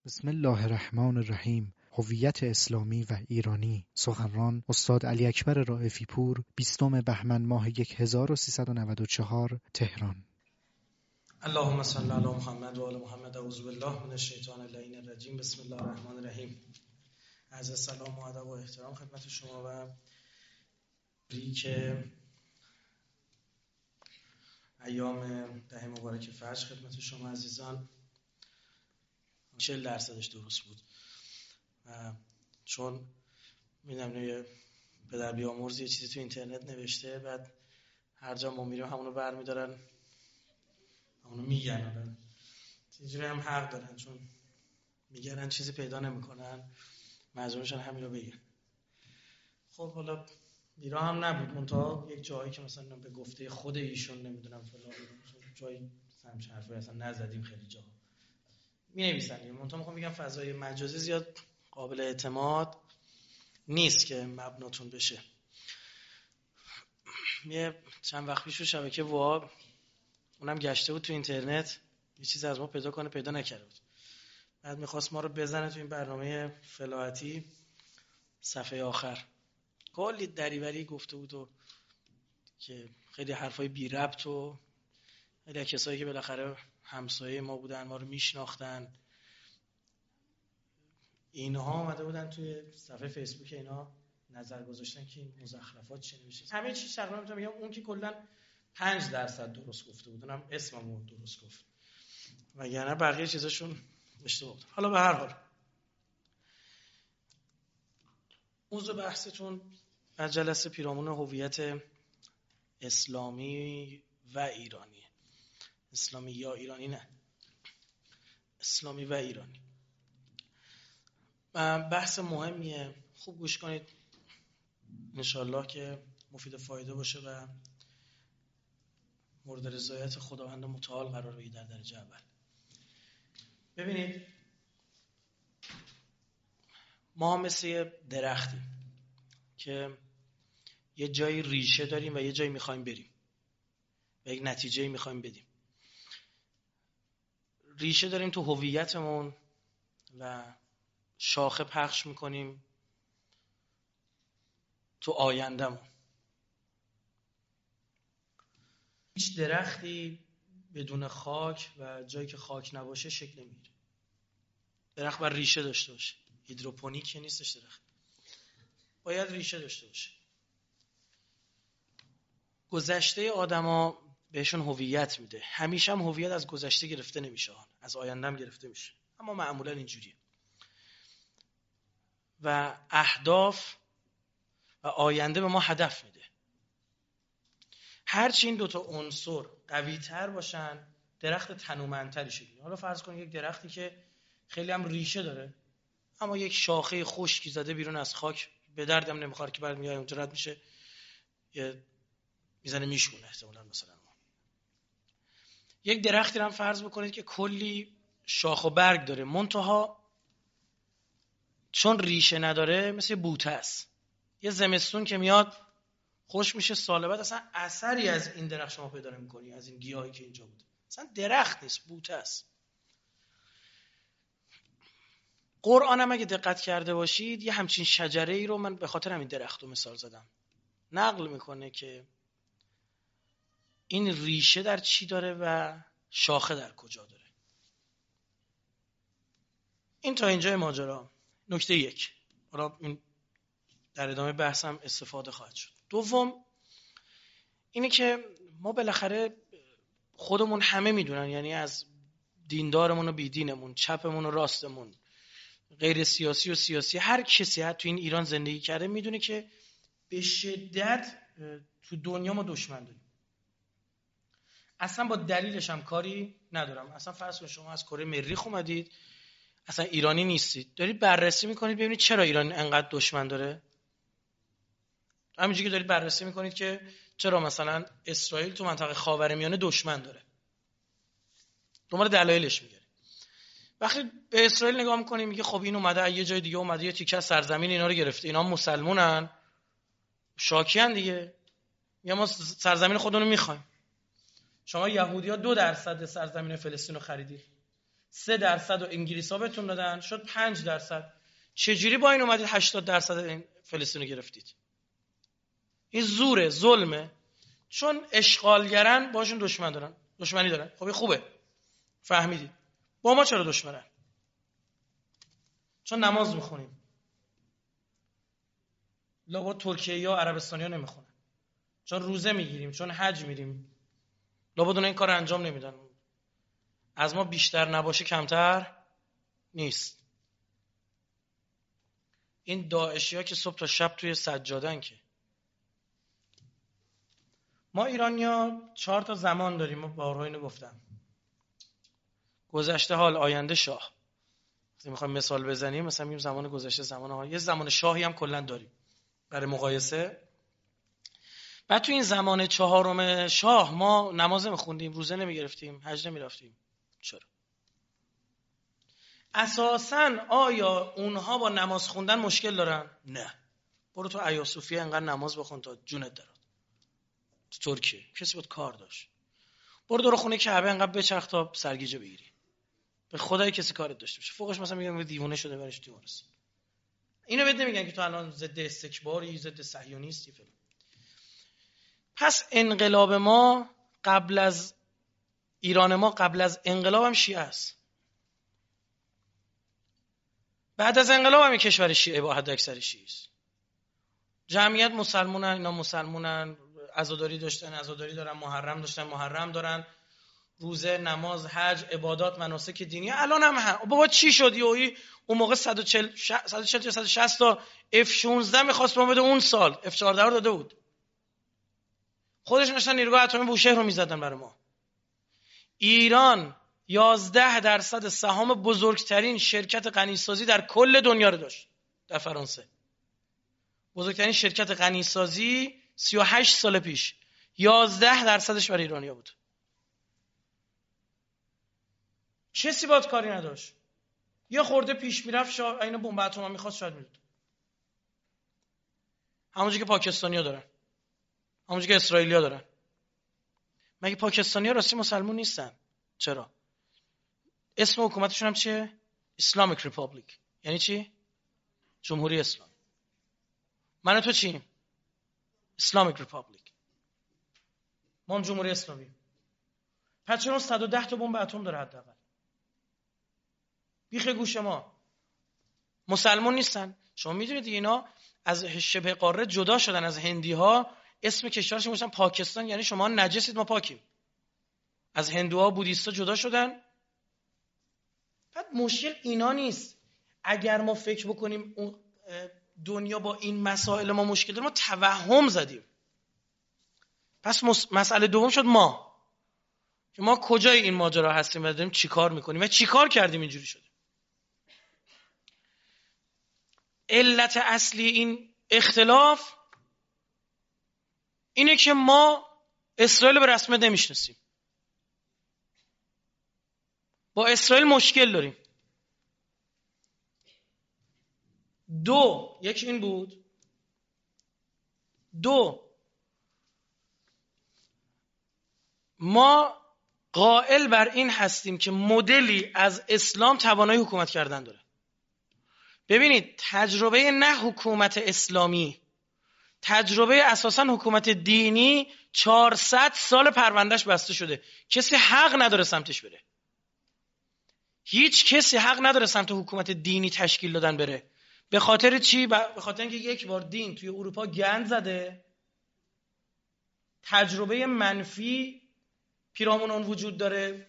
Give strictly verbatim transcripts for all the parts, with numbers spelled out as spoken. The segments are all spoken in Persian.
بسم الله الرحمن الرحیم. هویت اسلامی و ایرانی. سخنران استاد علی اکبر رائفی پور، بیستم بهمن ماه هزار و سیصد و نود و چهار، تهران. اللهم صل علی محمد و آل محمد. اعوذ بالله من الشیطان اللعین الرجیم. بسم الله الرحمن الرحیم. عرض سلام و ادب و احترام خدمت شما و ریک ایام ده مبارک فجر خدمت شما عزیزان. چهل درصدش درست بود و چون میدونم یه پدر بیامرز یه چیزی تو اینترنت نوشته، بعد هر جا ما میریم همونو برمیدارن همونو میگن. اینجوری هم حق دارن، چون میگن چیزی پیدا نمیکنن، مجبورشن همین رو بگن. خب حالا ایران هم نبود، منتها یک جایی که مثلا به گفته خود ایشون نمیدونم فلان جایی همچین حرفی اصلا نزدیم، خیلی جا می نویسن. منتها میخوام بگم فضای مجازی زیاد قابل اعتماد نیست که مبناتون بشه. یه چند وقت پیش رو شبکه واب اونم گشته بود تو اینترنت، یه چیز از ما پیدا کنه، پیدا نکرده بود. بعد میخواست ما رو بزنه تو این برنامه فلاحتی صفحه آخر. کلی دریوری گفته بود و که خیلی حرفای بی ربط و خیلی کسایی که بالاخره همسایه ما بودن، ما رو میشناختن، اینها آمده بودن توی صفحه فیسبوک اینا نظر گذاشتن که این مزخرفات چه نمیشه. همه چیز تقریبا میتونم بگم اون که کلا پنج درصد درست گفته بود، اونم اسممو درست گفت، وگرنه بقیه چیزاشون اشتباه بود. حالا به هر حال موضوع بحثتون از جلسه پیرامون هویت اسلامی و ایرانی. اسلامی یا ایرانی؟ نه، اسلامی و ایرانی. بحث مهمیه، خوب گوش کنید انشالله که مفید فایده باشه و مورد رضایت خداوند متعال قرار بگیره در درجه اول. ببینید ما هم مثل یه درختیم که یه جایی ریشه داریم و یه جایی میخوایم بریم و یک نتیجه‌ای میخوایم بدیم. ریشه داریم تو هویتمون و شاخه پخش میکنیم تو آیندهمون. هیچ درختی بدون خاک و جایی که خاک نباشه شکل نمیگیره. درخت باید ریشه داشته باشه. هیدروپونیک که نیستش، درخت باید ریشه داشته باشه. گذشته آدما بهشون هویت میده. همیشه هم هویت از گذشته گرفته نمیشه، از آینده هم گرفته میشه، اما معمولا اینجوریه. و اهداف و آینده به ما هدف میده. هرچی این دوتا عنصر قوی تر باشن درخت تنومندتری شکل. حالا فرض کنید یک درختی که خیلی هم ریشه داره اما یک شاخه خشکی زده بیرون از خاک، به دردم نمیخوره که بعد میاد اونجا رد میشه یه میزنه میشونه احتمالاً. مثلا یک درختی رو هم فرض بکنید که کلی شاخ و برگ داره، منتها چون ریشه نداره مثل بوته است. یه زمستون که میاد خوش میشه، سال بعد اصلا اثری از این درخت شما پیدا نمی‌کنی، از این گیاهی که اینجا بوده. اصلا درخت نیست، بوته است. قرآن هم اگه دقت کرده باشید یه همچین شجره ای رو من به خاطر همین درخت رو مثال زدم، نقل میکنه که این ریشه در چی داره و شاخه در کجا داره. این تا اینجای ماجرا نکته یک. حالا این در ادامه بحثم استفاده خواهد شد. دوم اینه که ما بالاخره خودمون همه میدونن، یعنی از دیندارمون و بیدینمون، چپمون و راستمون، غیر سیاسی و سیاسی، هر کسی حتی تو این ایران زندگی کرده میدونه که به شدت تو دنیا ما دشمن داریم. اصلا با دلیلش هم کاری ندارم. اصلا فرض کنید شما از کره مریخ اومدید، اصلا ایرانی نیستید، دارید بررسی میکنید ببینید چرا ایران انقدر دشمن داره. همینجوری که دارید بررسی میکنید که چرا مثلا اسرائیل تو منطقه خاورمیانه دشمن داره، دنبال دلایلش میگه. وقتی به اسرائیل نگاه میکنیم میگه خب این اومده یه جای دیگه، اومده یه تیکه از سرزمین اینا رو گرفته، اینا مسلمونن شاکیان دیگه، یا ما سرزمین خودمون رو میخوایم. شما یهودی‌ها دو درصد سرزمین فلسطین رو خریدید، سه درصد و انگلیس‌ها بهتون دادن، شد پنج درصد. چجوری با این اومدید هشتاد درصد این فلسطین رو گرفتید؟ این زوره، ظلمه. چون اشغالگرن باشون دشمن دارن، دشمنی دارن. خب خوبه، فهمیدید. با ما چرا دشمنن؟ چون نماز میخونیم. لابد ترکیه یا عربستانی ها نمیخونن. چون روزه میگیریم، چون حج میریم. لابد اون این کار انجام نمیدن. از ما بیشتر نباشه کمتر نیست. این داعشی ها که صبح تا شب توی سجادن که. ما ایرانیا چهار تا زمان داریم. ما بارها اینو گفتم. گذشته، حال، آینده، شاه. وقتی میخوایم مثال بزنیم مثلا میگیم زمان گذشته، زمان حال. یه زمان شاهی هم کلا داریم برای مقایسه. بعد تو این زمان چهارم شاه ما نماز نمیخوندیم، روزه نمیگرفتیم، حج نمیرفتیم. چرا؟ اساساً آیا اونها با نماز خوندن مشکل دارن؟ نه. برو تو ایا صوفیه انقدر نماز بخون تا جونت درات. تو ترکیه کسی بود کار داشت. برو دور خونه کعبه انقدر بچرخ تا سرگیجه بگیری. به خدای کسی کارت داشته باشه. فوقش مثلا میگن دیوونه شده برش بیمارستان. اینو بهت نمیگن که تو الان ضد استکباری، ضد صهیونیستی فلان. پس انقلاب ما قبل از ایران ما قبل از انقلاب هم شیعه است. بعد از انقلاب هم کشور شیعه با حد اکثر شیعه است. جمعیت مسلمانن، اینا مسلمانن، عزاداری داشتن، عزاداری دارن، محرم داشتن، محرم دارن، روزه، نماز، حج، عبادات، مناسک دینی. الان هم هم بابا چی شد یوهی اون موقع صد و چهل صد و چهل تا صد و شصت تا اف شانزده می‌خواست ما بده، اون سال اف چهارده رو داده بود. خودش نشن نیروگاه اتمی بوشهر رو می‌زدن برای ما. ایران یازده درصد سهام بزرگترین شرکت غنیسازی در کل دنیا رو داشت در فرانسه. بزرگترین شرکت غنیسازی سی و هشت سال پیش یازده درصدش برای ایرانیا بود. کسی باید کاری نداشت. یه خورده پیش میرفت شا... این بمب اتم میخواست شاید میدود. همونجوری که پاکستانی‌ها دارن، همونجوری که اسرائیلی‌ها دارن. مگه پاکستانی‌ها راستی مسلمون نیستن؟ چرا؟ اسم حکومتشون هم چیه؟ اسلامیک ریپابلیک. یعنی چی؟ جمهوری اسلامی. من تو چیم؟ اسلامیک ریپابلیک. ما هم جمهوری اسلامی. پس چرا صد و ده تا بمب اتم داره حداقل؟ بیخ گوش ما. مسلمون نیستن. شما میدونید اینا از شبه قاره جدا شدن از هندی ها، اسم کشورشون گذاشتن پاکستان، یعنی شما نجسید ما پاکیم. از هندوها بودیستا جدا شدن. بعد مشکل اینا نیست. اگر ما فکر بکنیم اون دنیا با این مسائل ما مشکل داره، ما توهم زدیم. پس مسئله دوم شد ما که ما کجای این ماجرا هستیم و داریم چیکار میکنیم و چیکار کردیم اینجوری شده. علت اصلی این اختلاف اینه که ما اسرائیل به رسمیت نمیشناسیم. با اسرائیل مشکل داریم. دو، یک این بود. دو، ما قائل بر این هستیم که مدلی از اسلام توانایی حکومت کردن داره. ببینید تجربه نه حکومت اسلامی، تجربه اساساً حکومت دینی چهارصد سال پروندهش بسته شده. کسی حق نداره سمتش بره. هیچ کسی حق نداره سمت حکومت دینی تشکیل دادن بره. به خاطر چی؟ به خاطر اینکه یک بار دین توی اروپا گند زده، تجربه منفی پیرامون اون وجود داره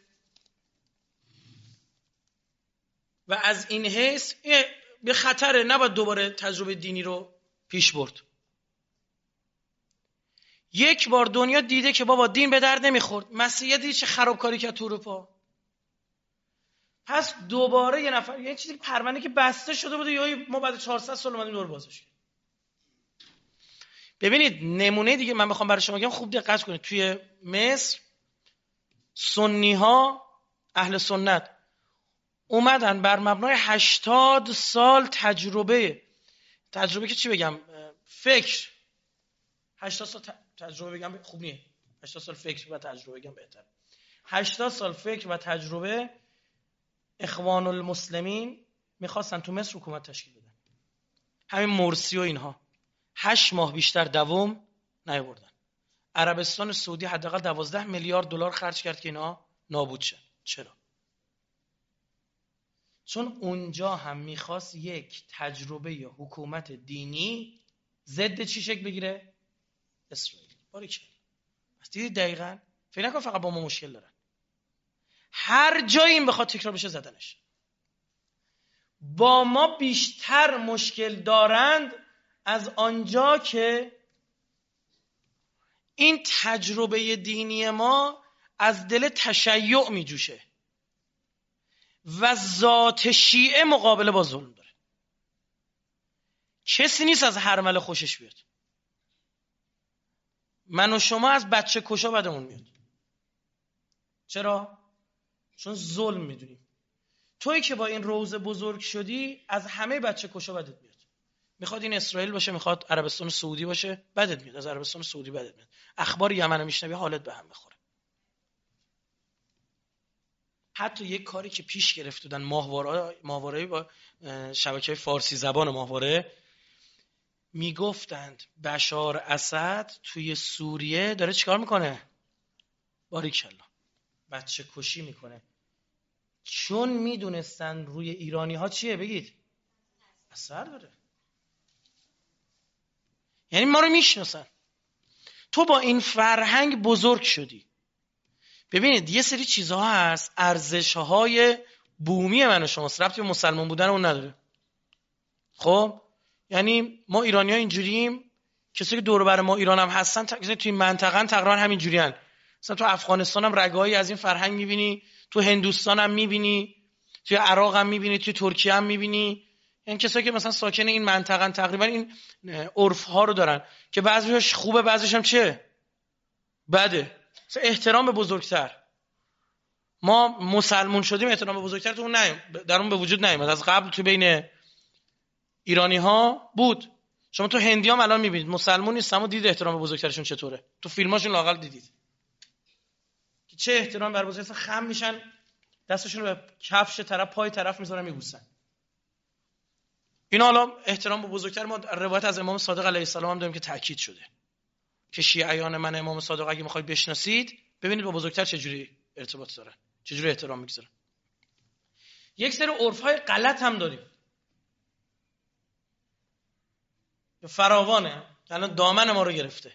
و از این حیث به خطره، نباید دوباره تجربه دینی رو پیش برد. یک بار دنیا دیده که بابا دین به درد نمیخورد، مسیحیت دیگه چه خرابکاری کرد تو اروپا، پس دوباره یه نفر یه چیزی پرونده که بسته شده بوده یا ما بعد چهارصد سال اومدیم دور بازش. ببینید نمونه دیگه من میخوام برای شما بگم، خوب دقت کنید. توی مصر سنی ها، اهل سنت اومدن بر مبنای هشتاد سال تجربه تجربه که چی بگم فکر هشتاد سال تجربه بگم خوب نیه، هشتاد سال فکر و تجربه بگم بهتر. هشتاد سال فکر و تجربه اخوان المسلمین میخواستن تو مصر حکومت تشکیل بدن، همین مرسی و اینها هشت ماه بیشتر دوام نیاوردن. عربستان سعودی حداقل دوازده میلیارد دلار خرج کرد که اینا نابود شن. چرا؟ چون اونجا هم میخواست یک تجربه حکومت دینی ضد چی شکل بگیره؟ اسرائیل. باریکلا. پس دیدید دقیقاً فکر نکن فقط با ما مشکل دارن، هر جایی این بخواد تکرار بشه زدنش. با ما بیشتر مشکل دارند از آنجا که این تجربه دینی ما از دل تشیع می جوشه و ذات شیعه مقابله با ظلم داره. کسی نیست از هرمله خوشش بیاد. من و شما از بچه کشا بدمون میاد. چرا؟ چون ظلم میدونیم. تویی که با این روزه بزرگ شدی از همه بچه کشا بدت میاد. میخواد این اسرائیل باشه، میخواد عربستان سعودی باشه، بدت میاد. از عربستان سعودی بدت میاد. اخبار یمن رو میشنوی حالت به هم میخوره. حتی یک کاری که پیش گرفته بودن ماهواره ماهواره با شبکه فارسی زبان ماهواره، میگفتند بشار اسد توی سوریه داره چیکار میکنه؟ باریکلا بچه کشی میکنه. چون میدونستن روی ایرانی ها چیه؟ بگید اثر داره. یعنی ما رو میشناسن. تو با این فرهنگ بزرگ شدی. ببینید یه سری چیزها هست ارزش‌های بومی من و شماست، ربطی به مسلمان بودن اون نداره. خب یعنی ما ایرانی‌ها اینجوریم، کسی که دور و بر ما ایران هم هستن توی این منطقه تقریبا همین جوریان. مثلا تو افغانستان هم رگایی از این فرهنگ می‌بینی، تو هندوستان هم می‌بینی، توی عراق هم می‌بینی، توی ترکیه هم می‌بینی. این کسایی که مثلا ساکن این منطقه تقریبا این عرف‌ها رو دارن که بعضیش خوبه بعضیش هم چه بده. مثلا احترام به بزرگتر. ما مسلمون شدیم احترام به بزرگتر تو اون نیم در اون به وجود نیامد. از قبل تو بین ایرانی ها بود. شما تو هندی هم الان میبینید مسلمون نیست اما دید احترام به بزرگترشون چطوره. تو فیلماشون لااقل دیدید که چه احترام بر بزرگتر، خم میشن دستشون رو به کفش طرف پای طرف میذارن میبوسن. اینا حالا احترام به بزرگتر ما روایت از امام صادق علیه السلام هم داریم که تاکید شده که شیعیان من امام صادق اگه میخواید بشناسید ببینید با بزرگتر چجوری ارتباط دارن، چجوری احترام میگذارن. یک سری عرف‌های غلط هم داریم فراوانه که الان دامن ما رو گرفته.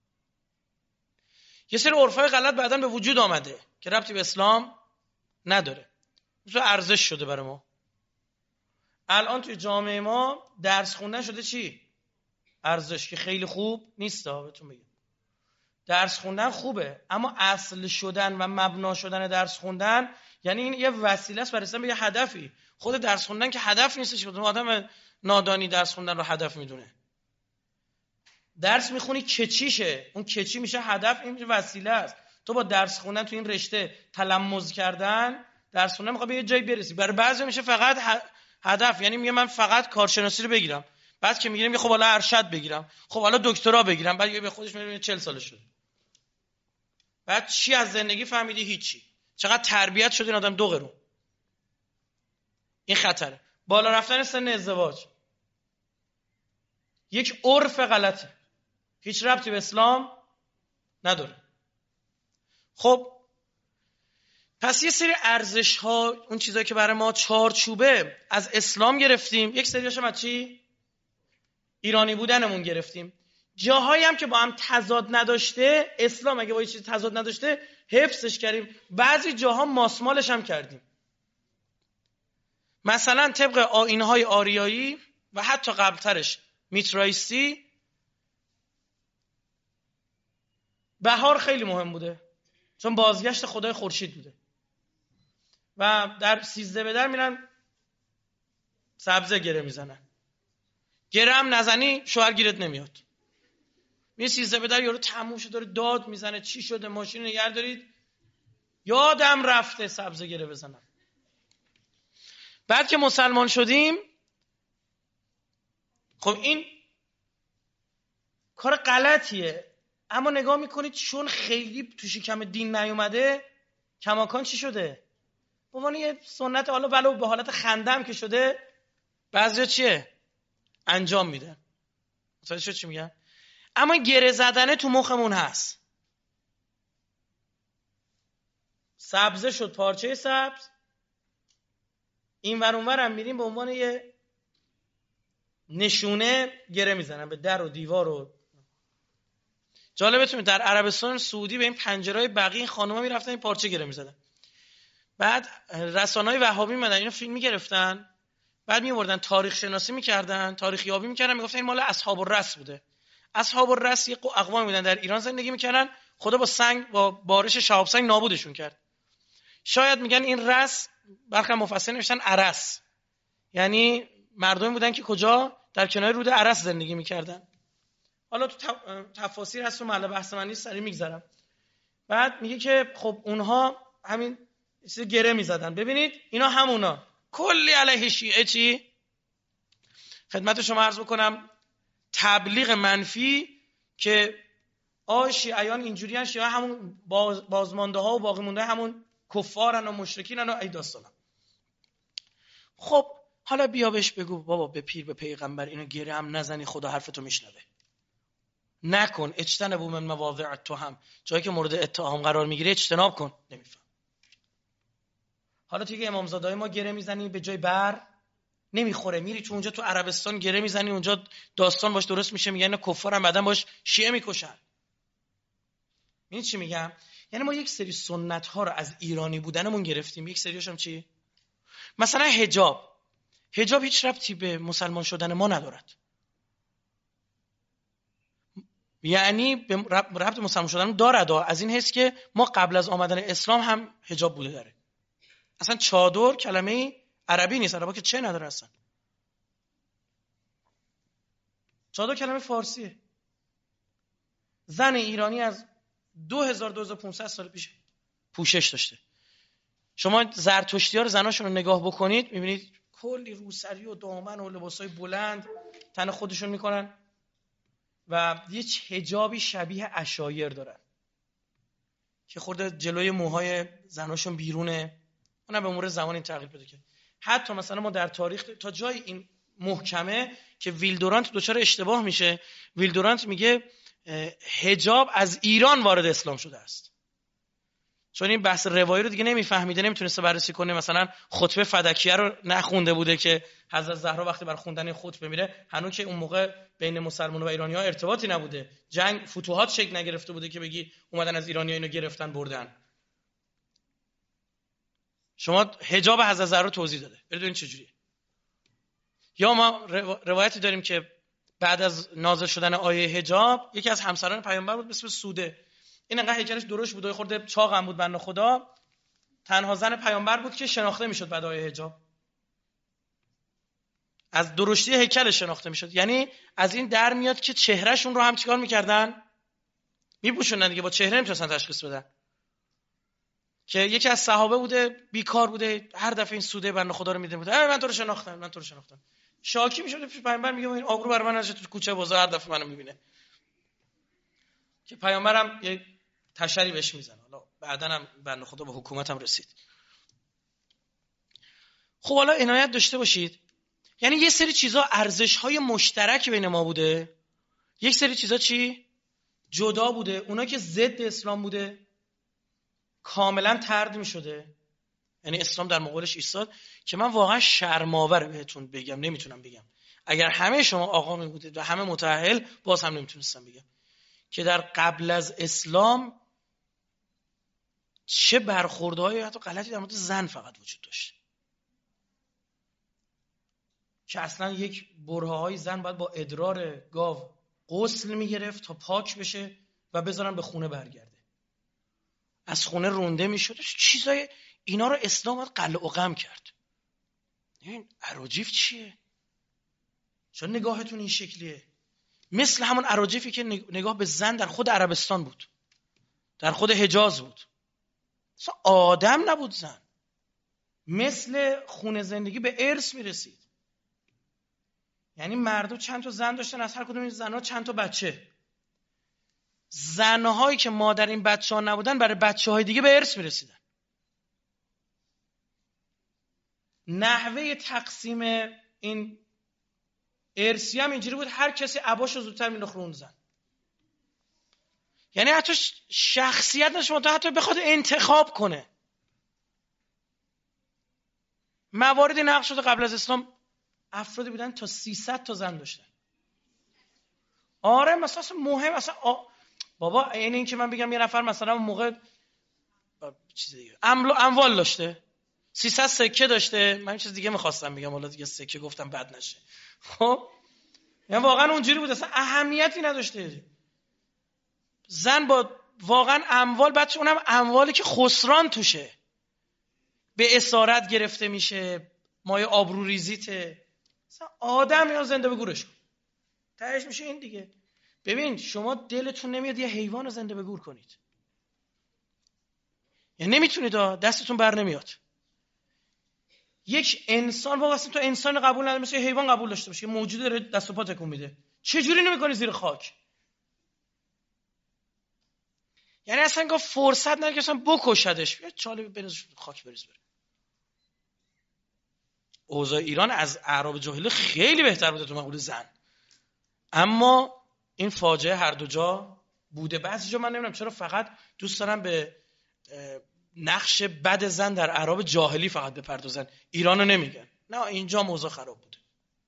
یه سری عرف‌های غلط بعداً به وجود آمده که ربطی به اسلام نداره، مثل ارزش شده برای ما. الان توی جامعه ما درس خوندن شده چی؟ ارزش، که خیلی خوب نیست ها بهتون بگم. درس خوندن خوبه اما اصل شدن و مبنا شدن درس خوندن یعنی این یه وسیله است برای رسیدن به یه هدفی. خود درس خوندن که هدف نیستش. آدم نادانی درس خوندن رو هدف میدونه. درس میخونی که چیشه، اون که چی میشه هدف، این وسیله است. تو با درس خوندن تو این رشته تلمذ کردن، درس خوندن میخواد به یه جایی برسی. برای بعضی میشه فقط هدف، یعنی میگه من فقط کارشناسی رو بگیرم، بعد که میگیرم میگه خب حالا ارشد بگیرم، خب حالا دکترا بگیرم، بعد یه به خودش میگه چهل سالش شد. بعد چی از زندگی فهمیدی؟ هیچی. چقدر تربیت شده این آدم دو قرون. این خطره. بالا رفتن سن ازدواج یک عرف غلطه، هیچ ربطی به اسلام نداره. خب پس یه سری ارزش ها، اون چیزایی که برای ما چارچوبه، از اسلام گرفتیم، یک سریاشم از چی؟ ایرانی بودنمون گرفتیم. جاهایی هم که با هم تضاد نداشته، اسلام اگه با یه چیز تضاد نداشته حفظش کردیم، بعضی جاها ماسمالش هم کردیم. مثلا طبق آیین‌های آریایی و حتی قبلترش میترایستی، بهار خیلی مهم بوده چون بازگشت خدای خورشید بوده و در سیزده به در میرن سبزه گره میزنن. گره هم نزنی شوهر گیرت نمیاد. می سیزده به در یارو تموم شده داره داد میزنه چی شده، ماشین نگه دارید، یادم رفته سبزه گره بزنم. بعد که مسلمان شدیم، خب این کار غلطیه اما نگاه میکنید چون خیلی تو شکم دین نیومده کماکان چی شده؟ به عنوان یه سنت، حالا ولو به حالت خنده هم که شده، بعضیا چیه انجام میدن. متوجه شد چی میگم؟ اما گره زدنه تو مخمون هست. سبزه شد پارچه سبز، این ور اون ور هم میریم به عنوان یه نشونه گره میزنن به در و دیوار. و جالبتونه در عربستان سعودی به این پنجرهای بقیه این خانوما میرفتن این پارچه گره میزدن. بعد رسانه‌های وهابی میمدن اینو فیلم میگرفتن، بعد میوردن تاریخ شناسی میکردن، تاریخ یابی میکردن، میگفتن این مال اصحاب الرس بوده. اصحاب الرس یه اقوام بودن در ایران زندگی میکردن، خدا با سنگ، با بارش شهاب سنگ نابودشون کرد. شاید میگن این رس، برخی مفسرین نوشتن عرس، یعنی مردمی بودن که کجا در کنار رود عرس زندگی میکردن. حالا تو تفاسیر هست و محل بحث من نیست، سریع میگذرم. بعد میگه که خب اونها همین چیز گره میزدن. ببینید اینا همونا کلی علیه شیعه چی خدمت شما عرض بکنم، تبلیغ منفی که آ شیعیان اینجوریان، شیعه همون باز بازمانده ها و باقی مونده همون کفارن و مشرکینن و ای داستانا. خب حالا بیا بهش بگو بابا به پیر به پیغمبر اینو گره هم نزنی، خدا حرفتو میشنوه. نکن، اجتنبوا من مواضع التهم، جایی که مورد اتهام قرار میگیره اجتناب کن. نمیفهم. حالا تو که امامزاده‌های ما گره میزنی به جای بر نمیخوره، میری تو اونجا تو عربستان گره میزنی، اونجا داستان باش درست میشه، میگن کفارن، بعدن باش شیعه میکشن. این چی میگم؟ یعنی ما یک سری سنت ها رو از ایرانی بودنمون گرفتیم، یک سریاش هم چی؟ مثلا حجاب. حجاب هیچ ربطی به مسلمان شدن ما ندارد. یعنی به ربط به مسلمان شدن دارد، از این حیث که ما قبل از آمدن اسلام هم حجاب بوده داره. اصلا چادر کلمه عربی نیست، عربا که چه نداره اصلا. چادر کلمه فارسیه. زن ایرانی از دو هزار دو هزار و پانصد سال پیش پوشش داشته. شما زرتشتی‌ها رو زناشون رو نگاه بکنید میبینید کلی روسری و دامن و لباسای بلند تن خودشون میکنن و یه حجابی شبیه عشایر دارن که خورده جلوی موهای زناشون بیرونه. اونم به امور زمان این تغییر پیدا کرد. حتی مثلا ما در تاریخ تا جای این محکمه که ویلدورانت دچار اشتباه میشه، ویلدورانت میگه حجاب از ایران وارد اسلام شده است، چون این بحث روایی رو دیگه نمیفهمیده، نمیتونسته بررسی کنه. مثلا خطبه فدکیه رو نخونده بوده که حضرت زهرا وقتی بر خوندن خطبه میره، هنوز که اون موقع بین مسلمان‌ها و ایرانی‌ها ارتباطی نبوده، جنگ فتوحات شکل نگرفته بوده که بگی اومدن از ایرانی‌ها اینو گرفتن بردن. شما حجاب حضرت زهرا توضیح داده، برید ببینید چجوریه. یا ما روایتی داریم که بعد از نازل شدن آیه حجاب یکی از همسران پیامبر بود به اسم سوده، این انقدر هیکلش درشت بود و خورده چاق هم بود بنده خدا، تنها زن پیامبر بود که شناخته میشد بعد آیه حجاب، از درشتی هیکلش شناخته میشد. یعنی از این در میاد که چهرهشون رو هم چیکار میکردن؟ میپوشوندن دیگه، با چهره نمیتونستن تشخیص بدن. که یکی از صحابه بوده بیکار بوده، هر دفعه این سوده بنده خدا رو میده بود من تو رو شناختم من تو رو شناختم شاکی میشد پیامبر میگه این آبرو بر من از تو کوچه بازار هر دفعه منو میبینه، که پیامبرم یه تشری بهش میزنه. حالا بعدن هم بنده خدا به حکومت هم رسید. خب حالا عنایت داشته باشید، یعنی یه سری چیزا ارزش‌های مشترک بین ما بوده، یک سری چیزا چی جدا بوده، اونا که ضد اسلام بوده کاملا طرد می‌شده. یعنی اسلام در مقابلش ایستاد که من واقعا شرم‌آور بهتون بگم، نمیتونم بگم. اگر همه شما آقا می بودید و همه متأهل باز هم نمیتونستم بگم که در قبل از اسلام چه برخوردهای حتی غلطی در مورد زن فقط وجود داشت، که اصلا یک برهه‌های زن باید با ادرار گاو غسل میگرفت تا پاک بشه و بذارن به خونه برگرده، از خونه رونده میشد. چیزای اینا رو اسلام باید قلع و قم کرد. این اراجیف چیه؟ چون نگاهتون این شکلیه؟ مثل همون اراجیفی که نگاه به زن در خود عربستان بود، در خود حجاز بود. اصلا آدم نبود زن، مثل خونه زندگی به ارث میرسید. یعنی مردم چند تا زن داشتن، از هر کدوم این زنها چند تا بچه. زنهایی که مادر این بچه ها نبودن برای بچه های دیگه به ارث میرسیدن. نحوه تقسیم این ارثی هم اینجوری بود هر کسی عباشو زودتر مینداخت رو اون زن. یعنی حتی شخصیت نشون تا حتی بخواد انتخاب کنه. مواردی نقل شده قبل از اسلام افرادی بودن تا سیصد تا زن داشتن. آره مثلا مهم مثلا آ... بابا این این که من بگم یه نفر مثلا اون موقع چیز دیگه اموال اموال داشته، سیصد سکه داشته، من چیز دیگه می‌خواستم بگم حالا دیگه سکه گفتم بد نشه. خب یعنی واقعا اونجوری بود اصلا اهمیتی نداشته. زن با واقعا اموال، بعد اونم اموالی که خسران توشه، به اسارت گرفته میشه، مایه آبرو ریزیته. مثلا آدم یا زنده به گورش کن تهش میشه این دیگه. ببین شما دلتون نمیاد یه حیوان رو زنده به گور کنید، یعنی نمیتونید، دستتون بر نمیاد. یک انسان واقعا تو انسان قبول نداره، مثل حیوان قبول داشته باشه، موجود داره دست و پا تکون میده، چه جوری نمیکنی زیر خاک؟ یعنی اصلا گفت فرصت نداره که اصلا بکشدش، بیا چاله بریز خاک بریز بره. اوضاع ایران از اعراب جاهلی خیلی بهتر بوده تو مقابل زن، اما این فاجعه هر دو جا بوده. بعضی جا من نمیدونم چرا فقط دوست دارم به نقش بد زن در اعراب جاهلی فقط بپردازن، ایرانو نمیگن. نه اینجا موضوع خراب بوده.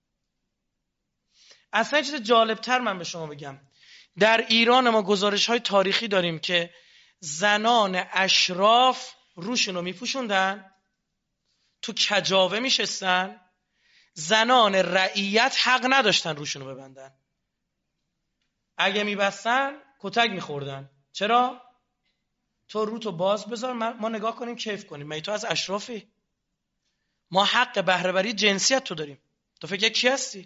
اصلا چیز جالبتر من به شما بگم، در ایران ما گزارش های تاریخی داریم که زنان اشراف روشونو میپوشوندن، تو کجاوه میشستن، زنان رعیت حق نداشتن روشونو ببندن، اگه میبستن کتک میخوردن. چرا؟ تو رو تو باز بذار ما نگاه کنیم کیف کنیم. مگه تو از اشرافی؟ ما حق بهره بری جنسیت تو داریم، تو فکر کی هستی؟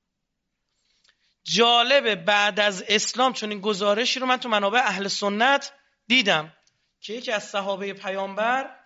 جالبه بعد از اسلام چون این گزارشی رو من تو منابع اهل سنت دیدم که یکی از صحابه پیامبر،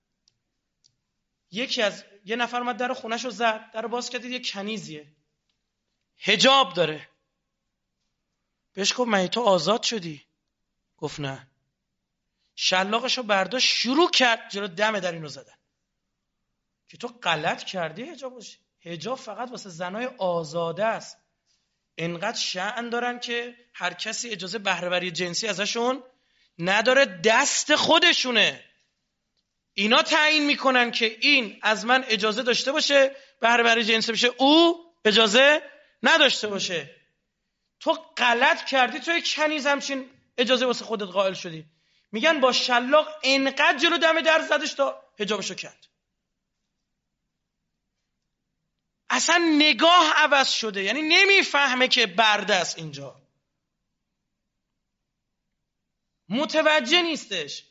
یکی از یه نفر اومد در خونه‌شو زد، در باز کرد، یه کنیزیه حجاب داره، بهش گفت مگه تو آزاد شدی؟ گفت نه. شلاقشو برداشت شروع کرد جلو دم در اینو زدن که تو غلط کردی حجاب باشی. حجاب فقط واسه زنای آزاده است. انقدر شأن دارن که هر کسی اجازه بهره وری جنسی ازشون نداره، دست خودشونه. اینا تعیین میکنن که این از من اجازه داشته باشه بهره وری جنسی بشه، او اجازه نداشته باشه. تو غلط کردی، تو یک کنیز همچین اجازه واسه خودت قائل شدی. میگن با شلاق انقدر جلو دم در زدش تا حجابشو کند. اصلا نگاه عوض شده، یعنی نمیفهمه که برده است اینجا، متوجه نیستش.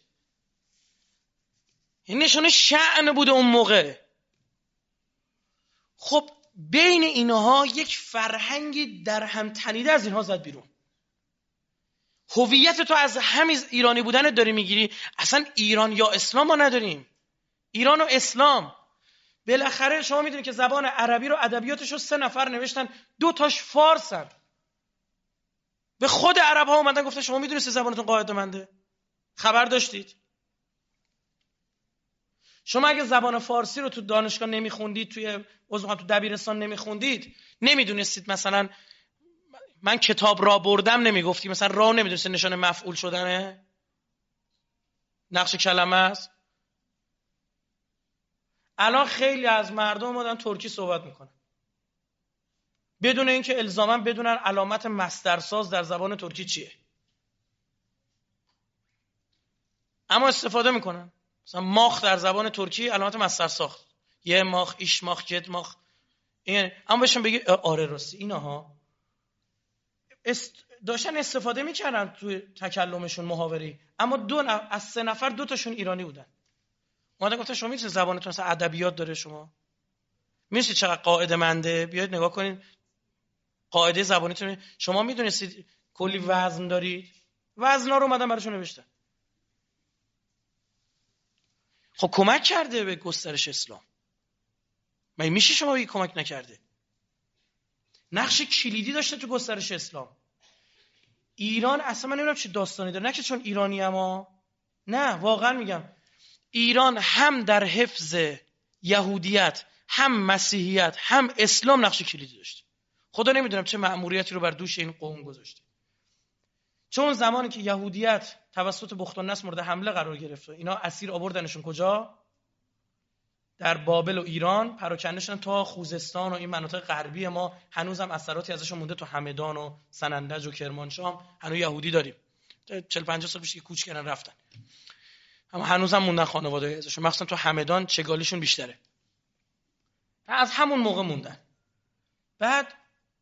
این نشانه شأن بوده اون موقع. خب بین اینها یک فرهنگی در هم تنیده از اینها زد بیرون. هویت تو از همین ایرانی بودن داری میگیری. اصلا ایران یا اسلام ما نداریم، ایران و اسلام. بالاخره شما میدونید که زبان عربی رو ادبیاتش رو سه نفر نوشتن، دو تاش فارسن. به خود عرب ها اومدن گفتن شما میدونید زبانتون قاعده‌منده؟ خبر داشتید؟ شما اگه زبان فارسی رو تو دانشگاه نمیخوندید، توی عذرخواهم تو دبیرستان نمیخوندید، نمیدونستید مثلا من کتاب را بردم نمیگفتی، مثلا را نمیدونستید نشانه مفعول شدنه، نقش کلمه است. الان خیلی از مردم اومدن ترکی صحبت میکنن بدون اینکه الزاما بدونن علامت مصدرساز در زبان ترکی چیه، اما استفاده میکنن. مثلا ماخ در زبان ترکی علامت مصدرساز، یه ماخ، ایش ماخ، جد ماخ. این اما بهشون بگی آره راستی اینها است... داشتن استفاده میکردن توی تکلمشون محاوری، اما دو ن... از سه نفر دو تاشون ایرانی بودن. اومدن گفتن شما میدونید زبانتون مثلا ادبیات داره، شما میدونید چقدر قاعده منده، بیاید نگاه کنین قاعده زبانیتون، شما میدونستید کلی وزن دارید، وزنا رو اومدن براشون نوشتن. خب کمک کرده به گسترش اسلام. مگه میشه شما بگید کمک نکرده؟ نقش کلیدی داشته تو گسترش اسلام. ایران اصلا من نمیدونم چه داستانی داره، نه که چون ایرانی اما نه، واقعا میگم ایران هم در حفظ یهودیت هم مسیحیت هم اسلام نقش کلیدی داشته. خدا نمیدونم چه مأموریتی رو بر دوش این قوم گذاشته. چون زمانی که یهودیت توسط بختالنصر مورد حمله قرار گرفت و اینا اسیر آوردنشون کجا؟ در بابل و ایران، پراکنده شدن تا خوزستان و این مناطق غربی ما. هنوزم اثراتی ازشون مونده تو همدان و سنندج و کرمانشاه، هنوز یهودی داریم. چهل پنجاه سال پیش که کوچ کردن رفتن، اما هنوزم موندن خانواده‌ای ازشون، مخصوصا تو همدان چگالیشون بیشتره. از همون موقع موندن. بعد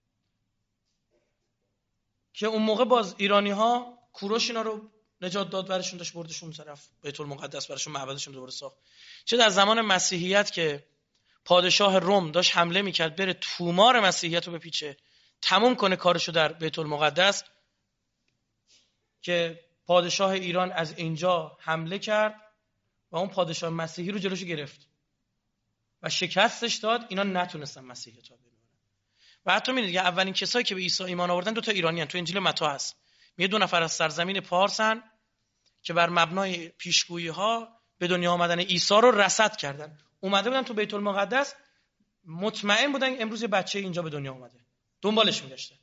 که اون موقع باز ایرانی‌ها کوروش اینا رو نجات داد، برشون داشت بردشون طرف بیت المقدس، برشون معبدشون دوباره ساخت. چه در زمان مسیحیت که پادشاه روم داشت حمله میکرد بره تومار مسیحیت رو بپیچه، تموم کنه کارشو در بیت المقدس، که پادشاه ایران از اینجا حمله کرد و اون پادشاه مسیحی رو جلوشو گرفت و شکستش داد. اینا نتونستن مسیحیت رو ببرن. و حتی می‌بینید که اولین کسایی که به عیسی ایمان آوردن دو تا ایرانیان. تو انجیل متی هست، میگه دو نفر از سرزمین پارسن که بر مبنای پیشگویی‌ها به دنیا آمدن عیسی رو رصد کردن. اومده بودن تو بیت المقدس، مطمئن بودن امروز یه بچه اینجا به دنیا اومده، دنبالش می‌گشتن.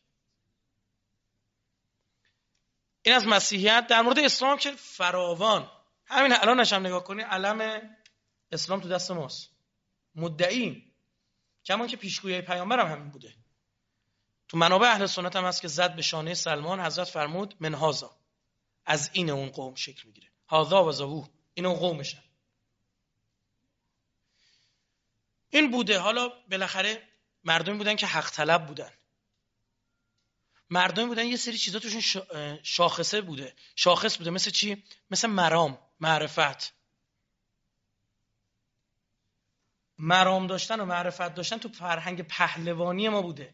این از مسیحیت. در مورد اسلام که فراوان، همین الان نشم نگاه کنید علم اسلام تو دست ماست، مدعی، کمان که پیشگویی پیامبر هم همین بوده. تو منابع اهل سنت هم هست که زد به شانه سلمان، حضرت فرمود من هازا، از این اون قوم شکل میگیره، هازا و زبو، این اون قومشن. این بوده. حالا بالاخره مردمی بودن که حق طلب بودن، مردمی بودن یه سری چیزا توشون شاخصه بوده، شاخص بوده. مثل چی؟ مثل مرام، معرفت. مرام داشتن و معرفت داشتن تو فرهنگ پهلوانی ما بوده.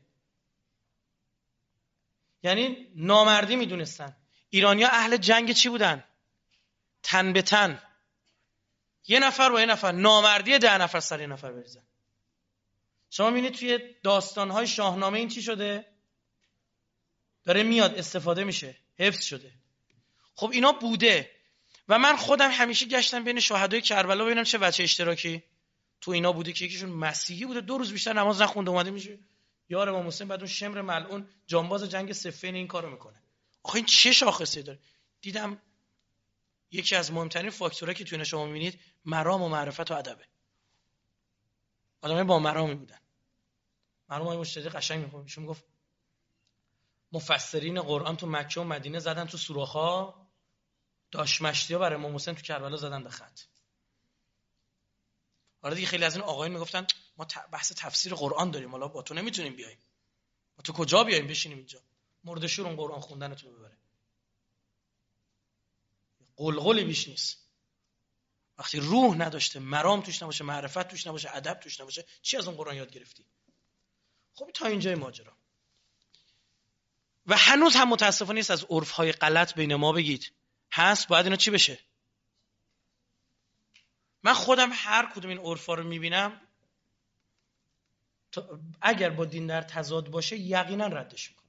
یعنی نامردی میدونستن. ایرانی‌ها اهل جنگ چی بودن؟ تن به تن. یه نفر با یه نفر، نامردی ده نفر سر یه نفر بریزن. شما می‌بینید توی داستان‌های شاهنامه این چی شده؟ داره میاد، استفاده میشه، حفظ شده. خب اینا بوده. و من خودم همیشه گشتم بین شهدای کربلا ببینم چه وجه اشتراکی تو اینا بوده که یکیشون مسیحی بوده، دو روز بیشتر نماز نخونده، اومده میشه یار امام حسین، بعد اون شمر ملعون جانباز جنگ صفین این کارو میکنه. آخه این چه شاخصی داره؟ دیدم یکی از مهمترین فاکتورایی که تو اینا شما میبینید مرام و معرفت و ادبه. آدمای با مرامی بودن. مرام های مشتری قشنگ میگه، ایشون میگفت مفسرین قرآن تو مکه و مدینه زدن تو سوراخ‌ها، داش مشتی‌ها برای امام حسین تو کربلا زدن به خط. آره دیگه، خیلی از این آقایون میگفتن ما بحث تفسیر قرآن داریم، حالا با تو نمیتونیم بیایم. ما تو کجا بیایم بشینیم اینجا؟ مرده‌شور اون قرآن خوندنتون رو ببره. قلقلی بیش نیست. وقتی روح نداشته، مرام توش نباشه، معرفت توش نباشه، ادب توش نباشه، چی از اون قرآن یاد گرفتی؟ خب تا اینجای ماجرا. و هنوز هم متاسفانه نیست از عرف‌های غلط بین ما بگید هست، باید اینا چی بشه؟ من خودم هر کدوم این عرفا رو میبینم اگر با دین در تضاد باشه یقینا ردش میکنم.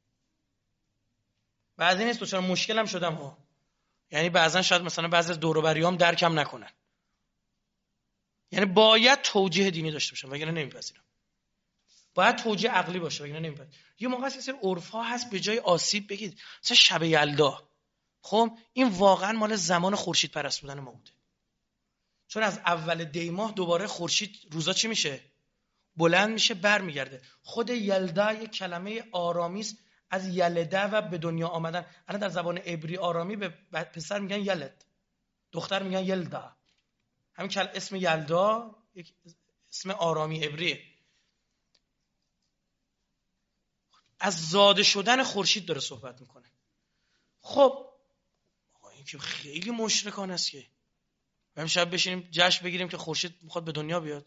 بعضی نیست دوچار مشکلم شدم ها، یعنی بعضا شاید مثلا بعضی از دور و بریام درکم نکنن، یعنی باید توجیه دینی داشته باشم وگرنه نمیپذیرم، باید توجیه عقلی باشه وگرنه نمیپذیرم. یه موقع هست یه عرفا هست به جای آسیب بگید مثلا شب یلدا، خب این واقعا مال زمان خورشید پرست بودن ما بوده، چون از اول دی ماه دوباره خورشید روزا چی میشه؟ بلند میشه، برمیگرده. خود یلدا یک کلمه آرامی است از یلده و به دنیا آمدن. الان در زبان عبری آرامی به پسر میگن یلد، دختر میگن یلدا. همین کلمه اسم یلدا یک اسم آرامی عبریه، از زاده شدن خورشید داره صحبت میکنه. خب این که خیلی مشرکانه است که ما امشب بشینیم جشن بگیریم که خورشید میخواد به دنیا بیاد.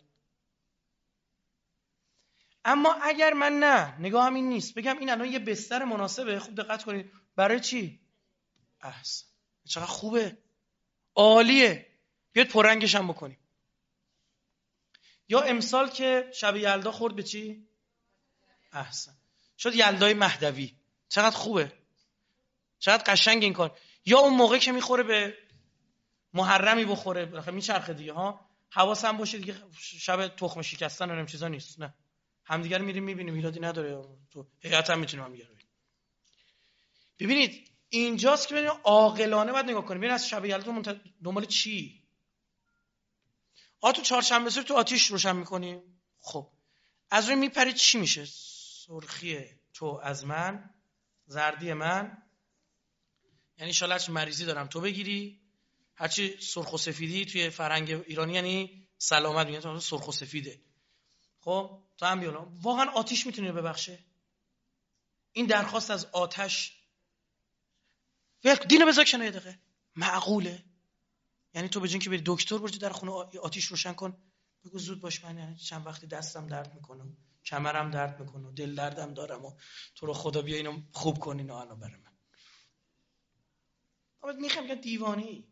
اما اگر من نه، نگاه همین نیست، بگم این الان یه بستر مناسبه، خوب دقت کنید، برای چی؟ احسن، چقدر خوبه، عالیه، بیاد پررنگش هم بکنیم. یا امسال که شب یلدا خورد به چی؟ احسن، شد یلدای مهدوی، چقدر خوبه، چقدر قشنگ این کار. یا اون موقع که میخوره به محرمی بخوره، بالاخره میچرخه دیگه ها، حواسم باشه دیگه شب تخم شکستن و این چیزا نیست. نه، همدیگه رو میریم میبینیم، ایرادی نداره، تو هیئت هم میتونیم همدیگه رو ببینیم. ببینید اینجاست که ببینید عاقلانه باید نگاه کنیم. ببین از شب یلدا منت... دنبال چی؟ آ تو چهارشنبه سر تو آتیش روشن میکنیم. خب از روی میپره چی میشه؟ سرخی تو از من، زردی من، یعنی انشالله هرچی مریضی دارم تو بگیری، هرچی سرخ و سفیدی توی فرهنگ ایرانی یعنی سلامت، میگن تو سرخ و سفیده. خب تو هم بیالا واقعا آتیش میتونه ببخشه؟ این درخواست از آتش دینو بذار کنار یه دقیقه، معقوله؟ یعنی تو به جای اینکه بری دکتر برو در خونه آتیش روشن کن، بگو زود باش من یعنی چند وقتی دستم درد میکنه، کمرم درد میکنه، دل دردم دارم و تو رو خدا بیا اینو خوب کن اینو الان برام. اما میخوام بگم دیوانی.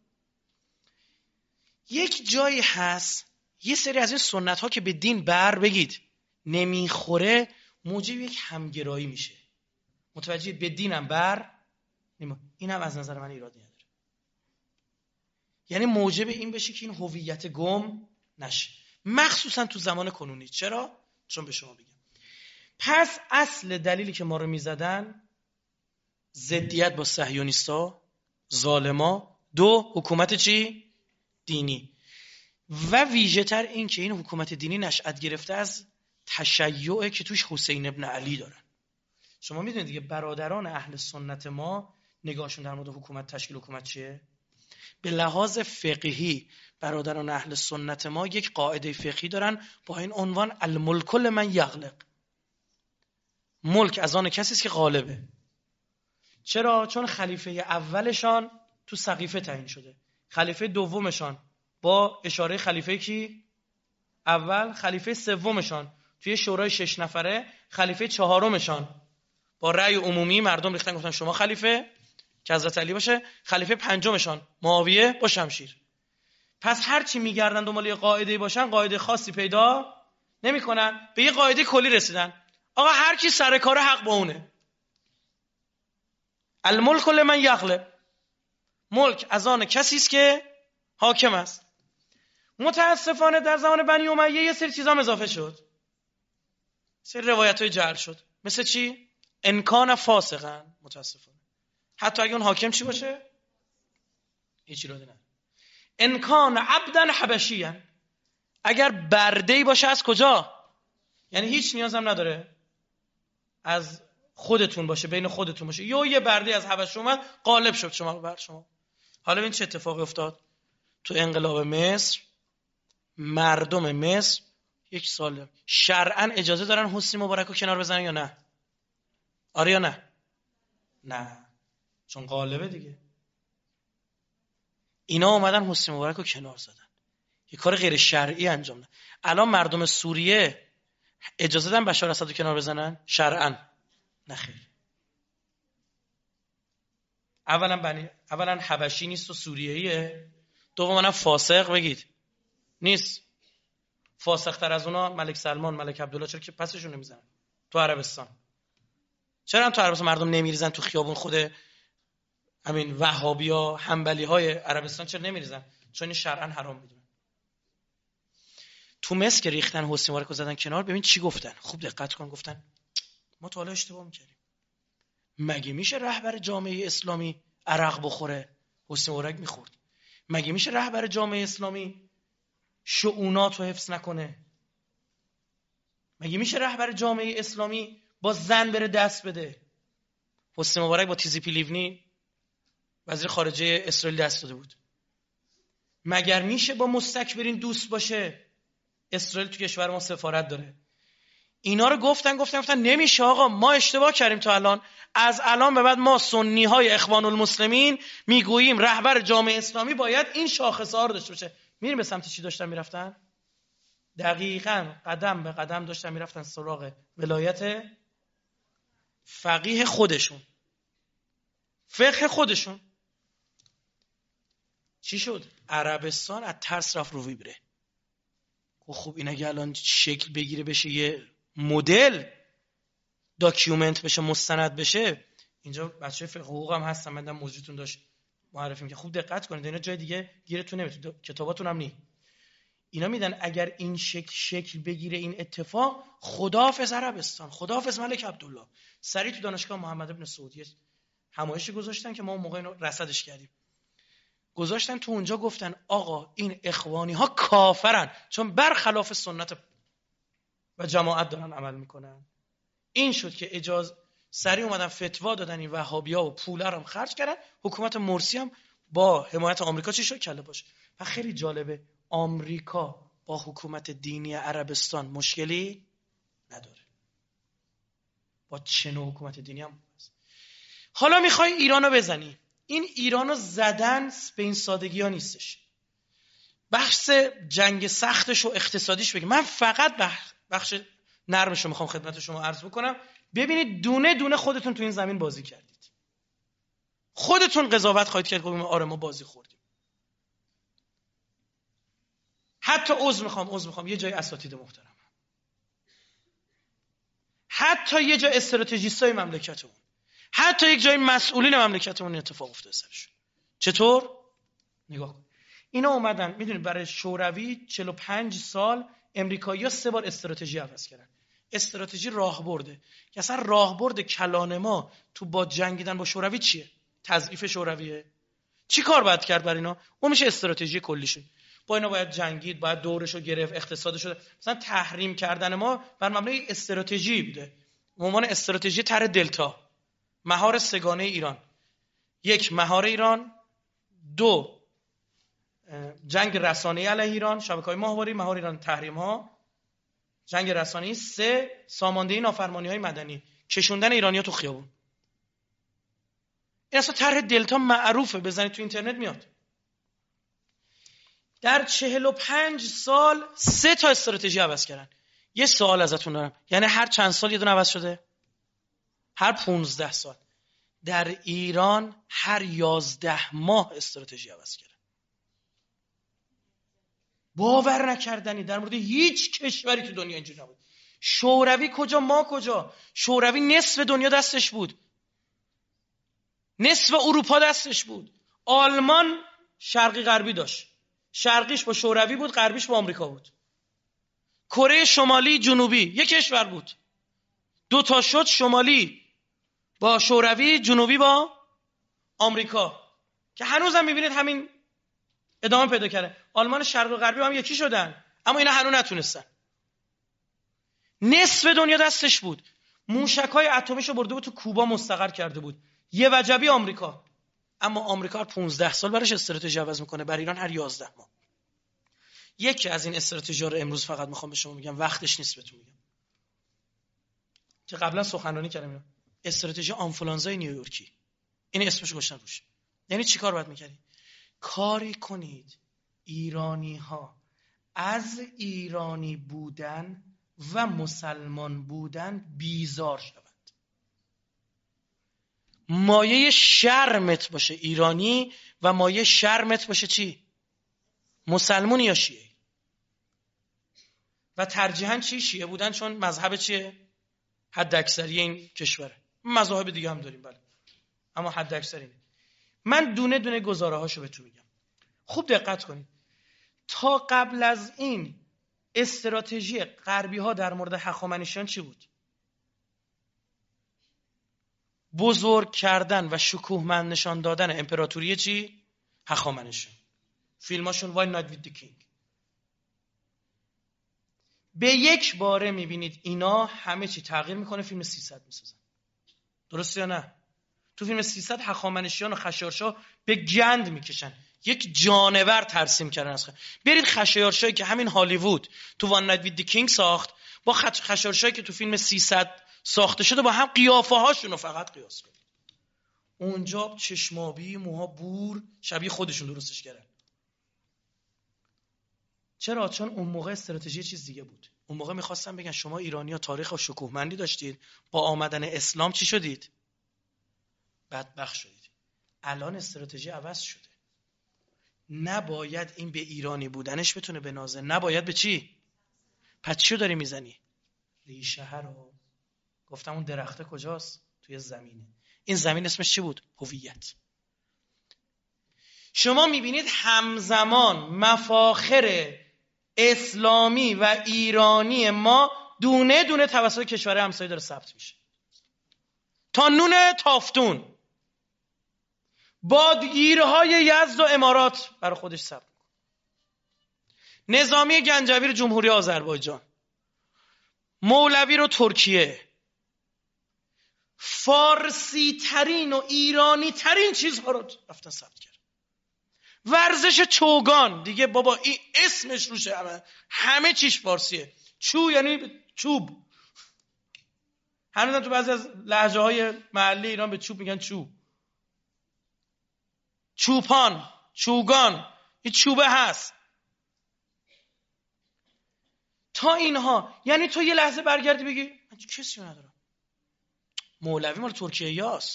یک جایی هست یه سری از این سنت ها که به دین بر بگید نمیخوره، موجب یک همگرایی میشه. متوجه به دینم بر نمی... اینم از نظر من ایرادی نداره. یعنی موجب این بشه که این هویت گم نشه، مخصوصا تو زمان کنونی. چرا؟ چون به شما بگم پس اصل دلیلی که ما رو میزدن ضدیت با صهیونیستا، ظالما، دو حکومت چی؟ دینی، و ویژه تر این که این حکومت دینی نشأت گرفته از تشیع که توش حسین ابن علی دارن. شما میدونید دیگه برادران اهل سنت ما نگاهشون در مورد حکومت، تشکیل حکومت چیه؟ به لحاظ فقهی برادران اهل سنت ما یک قاعده فقهی دارن با این عنوان الملک لمن یغلب. ملک از آن کسی است که غالبه. چرا؟ چون خلیفه اولشان تو سقیفه تعیین شده، خلیفه دومشان با اشاره خلیفه کی؟ اول، خلیفه سومشان توی شورای شش نفره، خلیفه چهارمشان با رأی عمومی مردم ریختن گفتن شما خلیفه که حضرت علی باشه، خلیفه پنجمشان معاویه با شمشیر. پس هر چی میگردن دنبال یه قاعده باشن، قاعده خاصی پیدا نمیکنن، به یه قاعده کلی رسیدن. آقا هر کی سر کار حق با اونه. الملک لمن یغلب، ملک از آن کسی است که حاکم است. متاسفانه در زمان بنی امیه یه سری چیزا اضافه شد، سری روایت‌های جعل شد. مثل چی؟ انکان فاسقا. متاسفانه حتی اگه اون حاکم چی باشه؟ هیچ ایرادی نداره. انکان عبدا حبشیا، اگر برده‌ای باشه از کجا؟ یعنی هیچ نیازم نداره از خودتون باشه، بین خودتون باشه، یا یه برده از حبش اومد غالب شد شما بر شما. حالا ببین چه اتفاقی افتاد تو انقلاب مصر. مردم مصر یک سال شرعاً اجازه دارن حسنی مبارک رو کنار بزنن یا نه؟ آره یا نه؟ نه، چون غالبه دیگه. اینا اومدن حسنی مبارک رو کنار زدن، یه کار غیر شرعی انجام دادن. الان مردم سوریه اجازه دادن بشار اسد رو کنار بزنن شرعاً؟ نه خیر. اولا بنی اولا حبشی نیست و سوریه‌ایه، دوما فاسق بگید نیست. فاسق تر از اونا ملک سلمان، ملک عبدالله، چرا که پسشون نمیزنن؟ تو عربستان چرا تو عربستان مردم نمیریزن تو خیابون؟ خود همین وهابیا، حنبلی های عربستان چرا نمیریزن؟ چون این شرعاً حرام میدونن. تو مصر که ریختن حسنی مبارک رو زدن کنار، ببین چی گفتن، خوب دقت کن. گفتن ما تا حالا اشتباه میکردیم، مگه میشه رهبر جامعه اسلامی عرق بخوره؟ حسنی مبارک میخورد. مگه میشه رهبر جامعه اسلامی شؤونات رو حفظ نکنه؟ مگه میشه رهبر جامعه اسلامی با زن بره دست بده؟ حسنی مبارک با تیزیپی لیونی وزیر خارجه اسرائیل دست داده بود. مگر میشه با مستکبرین دوست باشه؟ اسرائیل تو کشور ما سفارت داره. اینا رو گفتن گفتن گفتن نمیشه آقا، ما اشتباه کردیم تا الان، از الان به بعد ما سنی های اخوان المسلمین میگوییم رهبر جامعه اسلامی باید این شاخصه رو داشته باشه. میریم به سمت چی داشتن میرفتن؟ دقیقاً قدم به قدم داشتن میرفتن سراغ ولایت فقیه خودشون، فقه خودشون. چی شد؟ عربستان از ترس رفت رو ویبره. خب این اگه الان شکل بگیره بشه یه مدل، داکیومنت بشه، مستند بشه، اینجا بچه فقه حقوق هم هستن، من موضوعتون داشت معرفی می‌کنم، خوب دقت کنید اینا جای دیگه گیرتون نمیاد، کتاباتون هم نی. اینا میدن اگر این شکل شکل بگیره این اتفاق، خداحافظ عربستان، خداحافظ ملک عبدالله. سریع تو دانشگاه محمد ابن سعودی همایشی گذاشتن که ما اون موقع اینو رصدش کردیم. گذاشتن تو اونجا گفتن آقا این اخوانی ها کافرن چون برخلاف سنت و جماعت دارن عمل میکنن. این شد که اجازه سریع اومدن فتوا دادن، این وهابی‌ها و پول هم خرج کردن. حکومت مرسی هم با حمایت آمریکا چی شد؟ کله باش. و خیلی جالبه آمریکا با حکومت دینی عربستان مشکلی نداره، با چه نوع حکومت دینی هم هست. حالا میخوای ایرانو بزنی، این ایرانو زدن به این سادگی ها نیستش. بحث جنگ سختش و اقتصادیش بگیم، من فقط بخش نرمش رو میخوام خدمت شما عرض بکنم. ببینید دونه دونه خودتون تو این زمین بازی کردید، خودتون قضاوت خواهید کرد. آره ما بازی خوردیم. حتی عذر میخوام عذر میخوام یه جای اساتید محترم، حتی یه جای استراتژیستای مملکتمون، حتی یک جای مسئولین مملکتمون اتفاق افتاده سرشون. چطور؟ نگاه کن. اینا اومدن، میدونید برای شوروی چهل و پنج سال امریکایی‌ها سه بار استراتژی عوض کردن. استراتژی راهبرده که اصلا راهبرد کلان ما تو با جنگیدن با شوروی چیه؟ تضعیف شورویه. چی کار باید کرد برای اینا؟ اون میشه استراتژی کلیشه. با اینا باید جنگید، باید دورشو گرفت، اقتصادشو، مثلا تحریم کردن ما بر مبنای استراتژی بوده. به عنوان استراتژی طرح دلتا، مهار سگانه ایران. یک، مهار ایران. دو، جنگ رسانه‌ای علیه ایران، شبکه‌های ماهواره، مهار ایران، تحریم ها، جنگ رسانه‌ای. سه، ساماندهی نافرمانی‌های مدنی، کشوندن ایرانی‌ها تو خیابون. این اصلا طرح دلتا معروفه، بزنید تو اینترنت میاد. در چهل و پنج سال سه تا استراتژی عوض کردن. یه سوال ازتون دارم، یعنی هر چند سال یه دونه عوض شده؟ هر پونزده سال. در ایران هر یازده ماه استراتژی عوض کردن. باور نکردنی، در مورد هیچ کشوری تو دنیا اینجوری نبود. شوروی کجا ما کجا؟ شوروی نصف دنیا دستش بود، نصف اروپا دستش بود. آلمان شرقی غربی داشت، شرقیش با شوروی بود، غربیش با آمریکا بود. کره شمالی جنوبی یک کشور بود، دو تا شد، شمالی با شوروی، جنوبی با آمریکا، که هنوزم میبینید همین ادامه پیدا کرده. آلمان شرق و غربی هم یکی شدن، اما اینا هنوز نتونستن. نصف دنیا دستش بود. موشک‌های اتمیشو برده بود تو کوبا مستقر کرده بود. یه وجبی آمریکا. اما آمریکا هر پونزده سال براش استراتژی عوض میکنه، بر ایران هر یازده ماه. یکی از این استراتژی‌ها رو امروز فقط میخوام به شما بگم، وقتش نیست بهتون میگم، که قبلا سخنرانی کردم. استراتژی آنفولانزای نیویورکی، این اسمش گذاشتن روش. یعنی چیکار باید میکردی؟ کاری کنید ایرانی ها از ایرانی بودن و مسلمان بودن بیزار شوند. مایه شرمت باشه ایرانی و مایه شرمت باشه چی؟ مسلمونی یا شیعه. و ترجیحاً چی؟ شیعه بودن، چون مذهب چیه؟ حد اکثری این کشوره. مذاهب دیگه هم داریم بله، اما حد اکثری اینه. من دونه دونه گزاره هاشو بهتون میگم، خوب دقت کنید. تا قبل از این استراتژی غربی ها در مورد هخامنشیان چی بود؟ بزرگ کردن و شکوهمند نشان دادن امپراتوری چی؟ هخامنشیان. فیلماشون وای نایت وید دی کینگ. به یک باره میبینید اینا همه چی تغییر میکنه، فیلم سیصد میسازن. درسته یا نه؟ تو فیلم سیصد هخامنشیان و خشایارشا به گند میکشن، یک جانور ترسیم کردن از خ... برید خشایارشایی که همین هالیوود تو وان نایت وید دی کینگ ساخت با خ... خشایارشایی که تو فیلم سیصد ساخته شده، با هم قیافه هاشون رو فقط قیاس کنید. اونجا چشمابی، موها بور، شبیه خودشون درستش کردن. چرا؟ چون اون موقع استراتژی چیز دیگه بود. اون موقع میخواستن بگن شما ایرانی‌ها تاریخ و شکوهمندی داشتید، با آمدن اسلام چی شدید؟ بدبخت شدید. الان استراتژی عوض شده. نباید این به ایرانی بودنش بتونه بنازه، نباید به چی؟ پس چیو داری میزنی؟ ریشه رو. گفتم اون درخته کجاست؟ توی زمینه. این زمین اسمش چی بود؟ هویت. شما میبینید همزمان مفاخر اسلامی و ایرانی ما دونه دونه توسط کشور همسایه داره ثبت میشه، تا نون تافتون بادگیرهای یزد و امارات برای خودش ثبت میکنه. نظامی گنجوی رو جمهوری آذربایجان، مولوی رو ترکیه، فارسی ترین و ایرانی ترین چیزها رو رفتن ثبت کرد. ورزش چوگان دیگه بابا این اسمش روشه، همه همه چیش فارسیه. چو یعنی چوب، هنوز تو بعضی از لهجه های محلی ایران به چوب میگن چو. چوپان، چوگان، این چوبه هست. تا اینها، یعنی تو یه لحظه برگردی بگی من کسی ندارم، مولوی مال ترکیه یاست،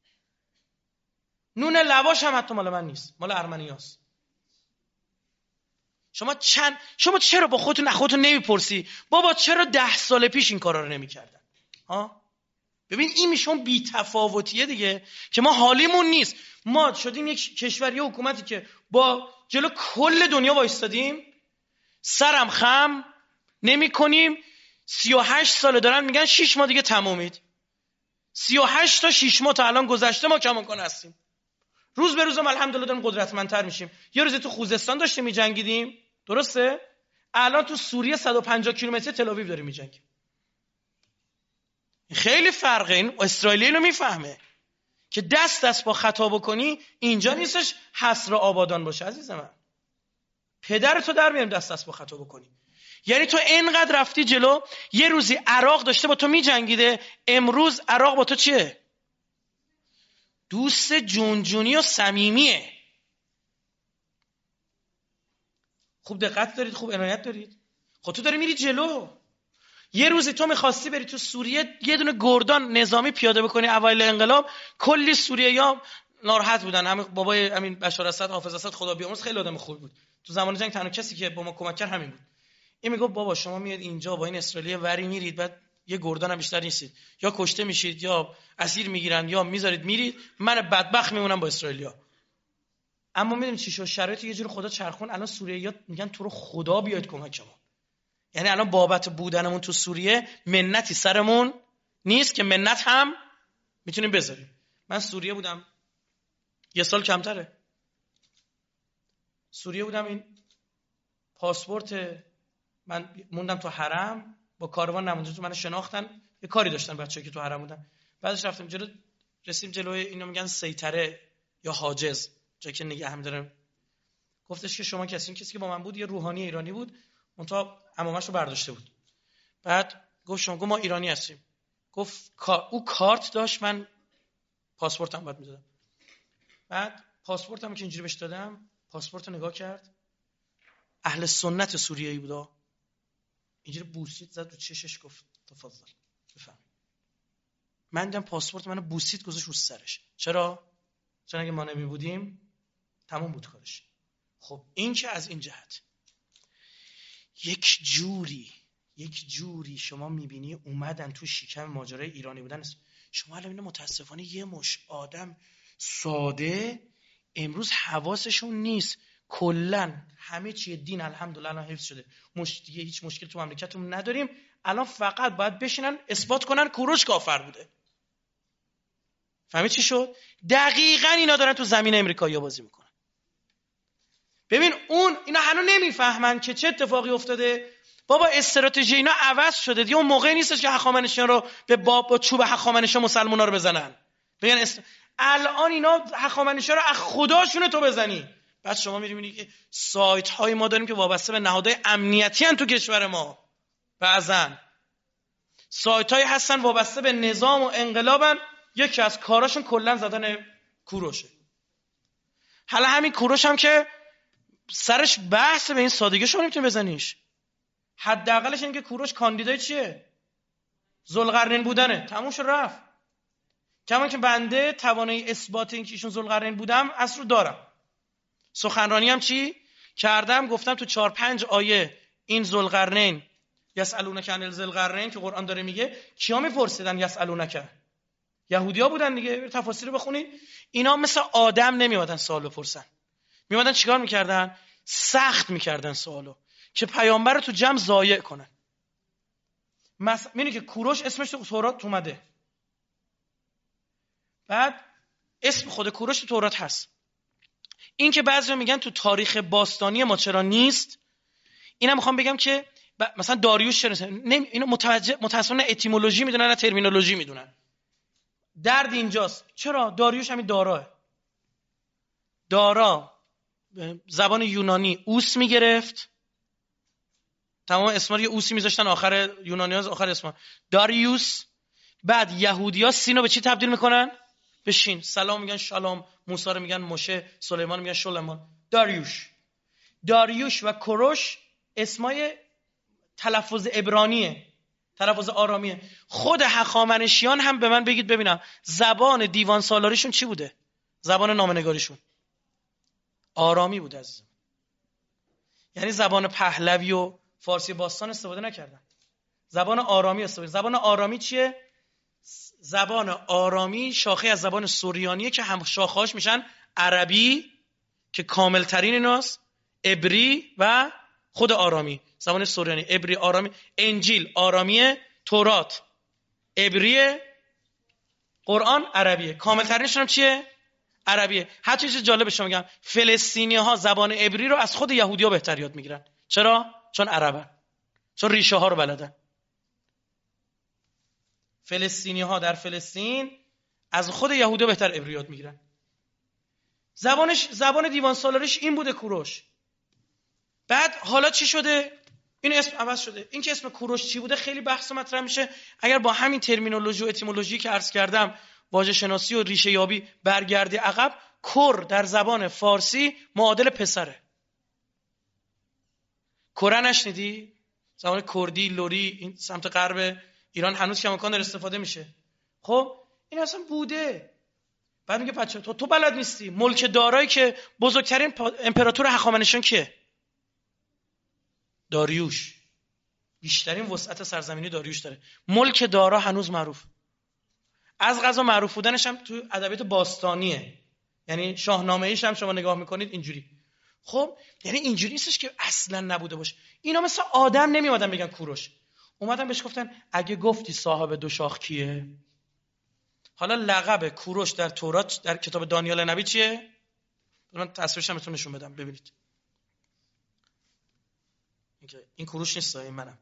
نون لواش هم حتی مال من نیست، مال ارمنیاست. شما چند شما چرا با خودتون خودتون نمیپرسی بابا چرا ده سال پیش این کارا رو نمیکردن؟ ها ببین این میشون بی تفاوتیه دیگه، که ما حالیمون نیست. ما شدیم یک کشور، یه حکومتی که با جلو کل دنیا وایستادیم، سرم خم نمی کنیم. سی و هشت ساله دارن میگن شیش ماه دیگه تمومید. سی و هشت تا شیش ماه تا الان گذشته، ما کماکان هستیم. روز به روز ما الحمدلله داریم قدرتمندتر میشیم. یه روزی تو خوزستان داشتیم میجنگیدیم، درسته؟ الان تو سوریه صد و پنجاه کیلومتری تل آویو داریم میجنگیم. خیلی فرقه. این اسرائیلی اینو میفهمه که دست دست با خطا بکنی اینجا نیستش حصر آبادان باشه. عزیز من، پدرتو در میاریم دست دست با خطا بکنی. یعنی تو اینقدر رفتی جلو، یه روزی عراق داشته با تو میجنگیده، امروز عراق با تو چیه؟ دوست جونجونی و صمیمیه. خوب دقت دارید، خوب عنایت دارید. خب تو داری میری جلو. یه روزی تو میخواستی بری تو سوریه یه دونه گردان نظامی پیاده بکنی اوایل انقلاب، کلی سوریه‌یا ناراحت بودن. همین بابای همین بشار اسد، حافظ اسد خدا بیامرز، خیلی آدم خوبی بود. تو زمان جنگ تنها کسی که با ما کمک کرد همین بود. این میگه بابا شما میاد اینجا با این اسرائیلی وری میرید، بعد یه گردان هم بیشتر نیستید، یا کشته میشید یا اسیر میگیرن یا میذارید میرید، من بدبخت میمونم با اسرائیلیا. اما میدونید چی شد؟ شرایط یه جور خدا چرخون. الان سوریه‌یا میگن تو رو خدا بیاید کمک ما. یعنی الان بابت بودنمون تو سوریه منتی سرمون نیست که منت هم میتونیم بذاریم. من سوریه بودم یه سال کمتره، سوریه بودم، این پاسپورت من موندم تو حرم، با کاروان نموندم تو، من شناختن، یه کاری داشتن بچه‌ای که تو حرم بودن. بعدش رفتم جلو، رسیدیم جلوی اینو میگن سیطره یا حاجز، جایی که نگه هم دارم. گفتش که شما کسی کسی که با من بود یه روحانی ایرانی بود، منتها عمامه‌شو برداشته بود. بعد گفت شما، گفت ما ایرانی هستیم. گفت او کارت داشت، من پاسپورتم باید میدادم. بعد پاسپورتم که اینجوری بهش دادم، پاسپورتو نگاه کرد، اهل سنت سوریه‌ای بود، اینجوری بوسید زد رو چشش، گفت تفضل بفهم. من دیدم پاسپورت منو بوسید گذاشت رو سرش. چرا؟ چون اگه ما نمی بودیم تموم بود کارش. خب این که از این جهت یک جوری یک جوری شما میبینی اومدن تو شکم ماجرای ایرانی بودن. شما الان اینو متاسفانه یه مش آدم ساده امروز حواسشون نیست، کلن همه چی دین الحمدلله الان حفظ شده، مش دیگه هیچ مشکل تو مملکتمون نداریم. الان فقط باید بشینن اثبات کنن کوروش کافر بوده. فهمید چی شد؟ دقیقاً اینا دارن تو زمین امریکایی‌ها بازی میکنن. ببین اون اینا هنوز نمیفهمن که چه اتفاقی افتاده. بابا استراتژی اینا عوض شده دیگه. اون موقع نیستش که هخامنشیان رو به باب با چوب هخامنشیان مسلمونا رو بزنن. بگن است... الان اینا هخامنشیان رو از خداشونه تو بزنی. بعد شما می‌بینید که سایت های ما داریم که وابسته به نهادهای امنیتی ان تو کشور ما. بعضن سایت های هستن وابسته به نظام و انقلابن، یکی از کاراشون کلا زدن کوروشه. حالا همین کوروش هم که سرش بحث به این سادگی شما نمیتونی بزنیش. حداقلش این که کوروش کاندیدای چیه؟ ذوالقرنین بودنه. تموم شد رفت. کما که بنده توانایی اثبات این که ایشون ذوالقرنین بودم اصلا دارم. سخنرانی هم چی کردم؟ گفتم تو چهار پنج آیه این ذوالقرنین یسالونک عن ذوالقرنین که قرآن داره میگه، کیا میپرسیدن یسالونک؟ یهودیا بودن دیگه. تفاسیر بخونید، اینا مثل آدم نمیومدن سوال بپرسن. میومدن چیکار میکردن؟ سخت میکردن سوالو، که پیامبر رو تو جمع ضایع کنن. مثلا می‌بینی که کوروش اسمش تو تورات اومده، بعد اسم خود کوروش تو تورات هست. این که بعضیا میگن تو تاریخ باستانی ما چرا نیست، اینا میخوام بگم که مثلا داریوش چرا نمی... اینو متوجه متأسفانه اتیمولوژی میدونن نه ترمینولوژی میدونن. درد اینجاست. چرا داریوش همین داراه، دارا زبان یونانی اوس میگرفت، تمام اسما رو یه اوسی میذاشتن آخر، یونانی‌ها آخر اسما داریوس. بعد یهودی‌ها سینو به چی تبدیل میکنن؟ به شین. سلام میگن شالام، موسی رو میگن مشه، سلیمان میگن سلیمان. داریوش داریوش و کوروش اسمای تلفظ عبرانیه، تلفظ آرامیه. خود هخامنشیان هم به من بگید ببینم زبان دیوان سالاریشون چی بوده؟ زبان نامه‌نگاریشون آرامی بود عزیزم. یعنی زبان پهلوی و فارسی باستان استفاده نکردن، زبان آرامی استفاده. زبان آرامی چیه؟ زبان آرامی شاخه از زبان سوریانیه که هم شاخه‌هاش میشن عربی که کامل ترین ایناست، عبری و خود آرامی. زبان سوریانی، عبری، آرامی. انجیل آرامیه، تورات عبریه، قرآن عربیه. کامل ترینشون هم چیه؟ عربیه. حتی چیز جالب شما میگم، فلسطینی‌ها زبان عبری رو از خود یهودی‌ها بهتر یاد میگیرن. چرا؟ چون عربن، چون ریشه ها رو بلدن. فلسطینی‌ها در فلسطین از خود یهودی‌ها بهتر عبری یاد میگیرن. زبانش زبان دیوان سالاریش این بوده کوروش. بعد حالا چی شده؟ این اسم عوض شده. این که اسم کوروش چی بوده خیلی بحث مطرح میشه. اگر با همین ترمینولوژی و اتیمولوژی که عرض کردم، واژه شناسی و ریشه یابی برگردی عقب، کر در زبان فارسی معادل پسره. کره نشنیدی؟ زبان کردی، لری، این سمت غرب ایران هنوز کماکان در استفاده میشه. خب این اصلا بوده. بعد میگه بچه تو تو بلد نیستی. ملک دارایی که بزرگترین امپراتور هخامنشیان کیه؟ داریوش. بیشترین وسعت سرزمینی داریوش داره. ملک دارا هنوز معروف. از قضا معروف بودنش هم تو ادبیات باستانیه. یعنی شاهنامه ایش هم شما نگاه میکنید اینجوری. خب یعنی اینجوری نیستش که اصلا نبوده باشه. اینا مثل آدم نمیومدن بگن کوروش. اومدن بهش گفتن اگه گفتی صاحب دو شاخ کیه؟ حالا لقب کوروش در تورات در کتاب دانیال نبی چیه؟ من تصویرش هم بهتون نشون بدم ببینید. این کوروش نیست، این منم.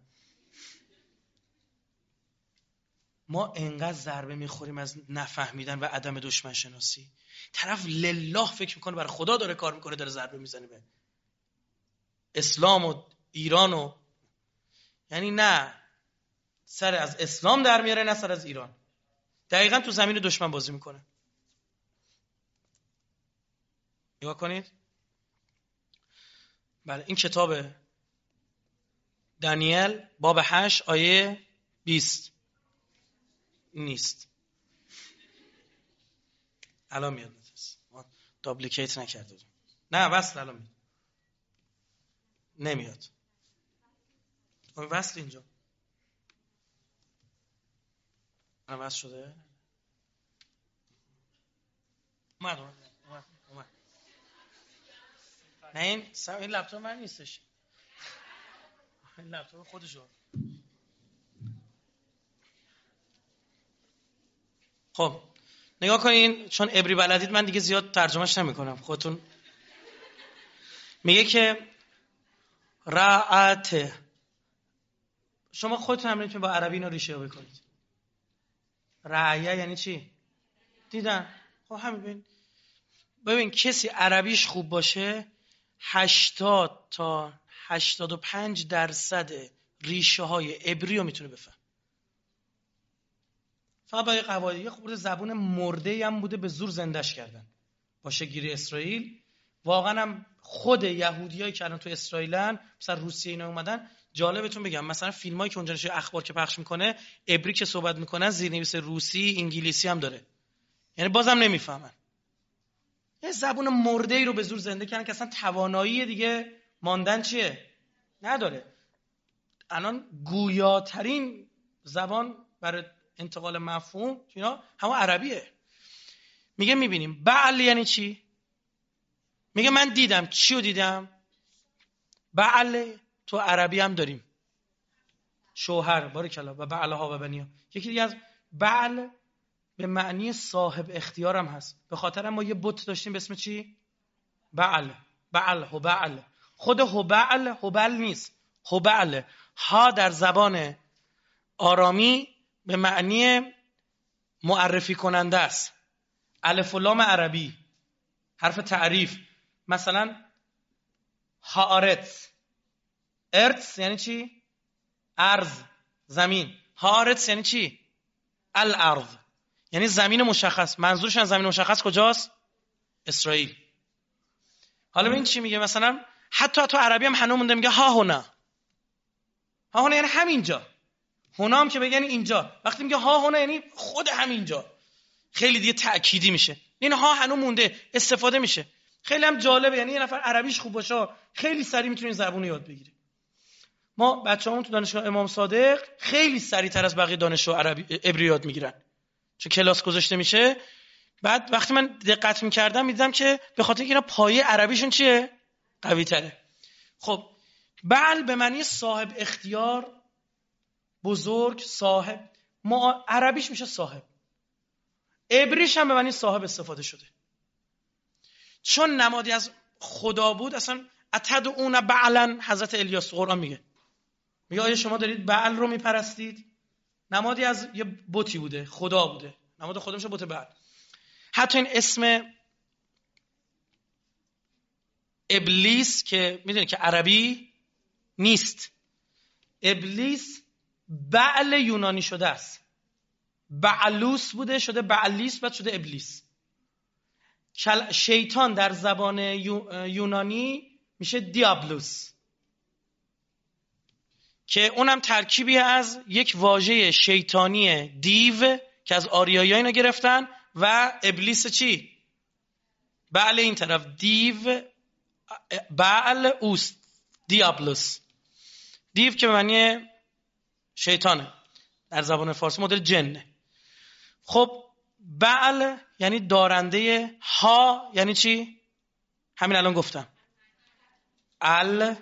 ما انقدر ضربه میخوریم از نفهمیدن و عدم دشمن شناسی. طرف لله فکر میکنه برای خدا داره کار میکنه، داره ضربه میزنه به اسلام و ایران و یعنی نه سر از اسلام در میاره نه سر از ایران. دقیقاً تو زمین دشمن بازی میکنه. نگاه کنید. بله این کتاب دانیل باب هشت آیه بیست نیست. الان میاد. ما دابلیکیت نکرده. نه وصل الان میاد. نمیاد. اون وصل اینجا. الان وصل شده. اومد اومد اومد. نه این سم این لپتاپ من نیستش. این لپتاپ خودشه. خب نگاه کنین، چون عبری بلدید من دیگه زیاد ترجمهش نمی‌کنم، خودتون. میگه که رعت، شما خودتون هم میتونید با عربی اینو ریشه یابی کنید. رعیه یعنی چی؟ دیدن. خب همین ببین. ببین کسی عربیش خوب باشه هشتاد تا هشتاد و پنج درصد ریشه های عبری رو میتونه بفهم. فقط با یه قواعد، یه خورده زبون مرده هم بوده به زور زندش کردن. باشه گیری اسرائیل واقعا هم خود یهودیایی که الان تو اسرائیلن، مثلا روسیه اینا اومدن، جالبتون بگم مثلا فیلمایی که اونجا نشه اخبار که پخش میکنه، عبری که صحبت میکنن زیرنویس روسی انگلیسی هم داره، یعنی بازم نمیفهمن. یه زبون مرده ای رو به زور زنده کردن که اصلا توانایی دیگه ماندن چیه نداره. الان گویاترین زبان برای انتقال مفهوم اینا همون عربیه. میگه میبینیم بعل یعنی چی؟ میگه من دیدم. چی رو دیدم؟ بعل تو عربی هم داریم شوهر، باریکلا، و بعلها و بنیها. یکی دیگه از بعل به معنی صاحب اختیار هم هست. به خاطر ما یه بت داشتیم به اسم چی؟ بعل. بعل، هبعل. خود هبعل هبل نیست، هبعل. ها در زبان آرامی به معنی معرفی کننده است. الف و لام عربی، حرف تعریف. مثلا هارت، ارتس یعنی چی؟ ارض، زمین. هارت یعنی چی؟ الارض، یعنی زمین مشخص. منظورش از زمین مشخص کجاست؟ اسرائیل. حالا ببین چی میگه. مثلا حتی تو عربی هم هنوز مونده، میگه ها هنا. ها هنا یعنی همینجا. هنا هم که بگن اینجا. وقتی میگه ها هنا یعنی خود همینجا. خیلی دیگه تأکیدی میشه. این ها هنوز مونده، استفاده میشه. خیلی هم جالبه، یعنی یه نفر عربیش خوب باشه خیلی سریع میتونه این زبون رو یاد بگیره. ما بچه‌مون تو دانشگاه امام صادق خیلی سریعتر از بقیه دانشجو عربی عبری یاد میگیرن، چون کلاس گذاشته میشه. بعد وقتی من دقت میکردم میدیدم که به خاطر اینکه اینا پایه عربیشون چیه؟ قوی تره. خب بعل به معنی صاحب اختیار، بزرگ، صاحب. ما عربیش میشه صاحب، عبریش هم به معنی صاحب استفاده شده. چون نمادی از خدا بود. اصلا اتدعون بعلا، حضرت الیاس قرآن میگه میگه آیا شما دارید بعل رو میپرستید؟ نمادی از یه بتی بوده، خدا بوده. نماد خدا میشه بت بعل. حتی این اسم ابلیس که میدونید که عربی نیست، ابلیس بعل یونانی شده است. بعلوس بوده شده بعلیس، بعد شده ابلیس. شیطان در زبان یونانی میشه دیابلوس، که اونم ترکیبی از یک واژه شیطانی دیو که از آریایی اینا گرفتن و ابلیس چی؟ بعل این طرف، دیو، بعل اوست، دیابلوس. دیو که به معنی شیطانه در زبان فارسی، مدل جنه. خب بعل یعنی دارنده. ها یعنی چی؟ همین الان گفتم. ال،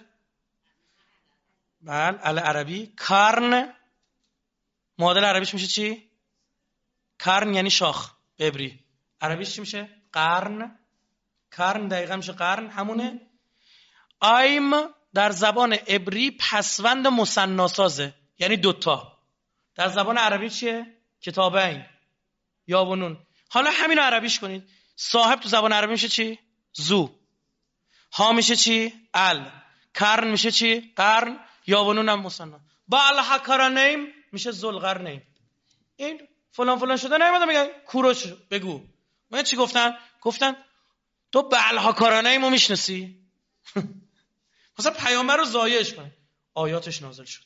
بل، ال عربی. کارن، معادل عربیش میشه چی؟ کارن یعنی شاخ به عبری. عربیش چی میشه؟ قرن. کارن دقیقا میشه قرن، همونه. ایم در زبان عبری پسوند مثنی یعنی دوتا. در زبان عربی چیه؟ کتابین، یا و نون. حالا همین رو عربیش کنید. صاحب تو زبان عربی میشه چی؟ زو. ها میشه چی؟ ال. کرن میشه چی؟ قرن. یا و نون هم مثنی. با الحکرنیم میشه ذوالقرنین. این فلان فلان شده نمیدونم میگن کوروش بگو. من چی گفتن؟ گفتن تو با الحکرنیم رو میشناسی؟ مثلا پیامبر رو ضایعش کنه. آیاتش نازل شد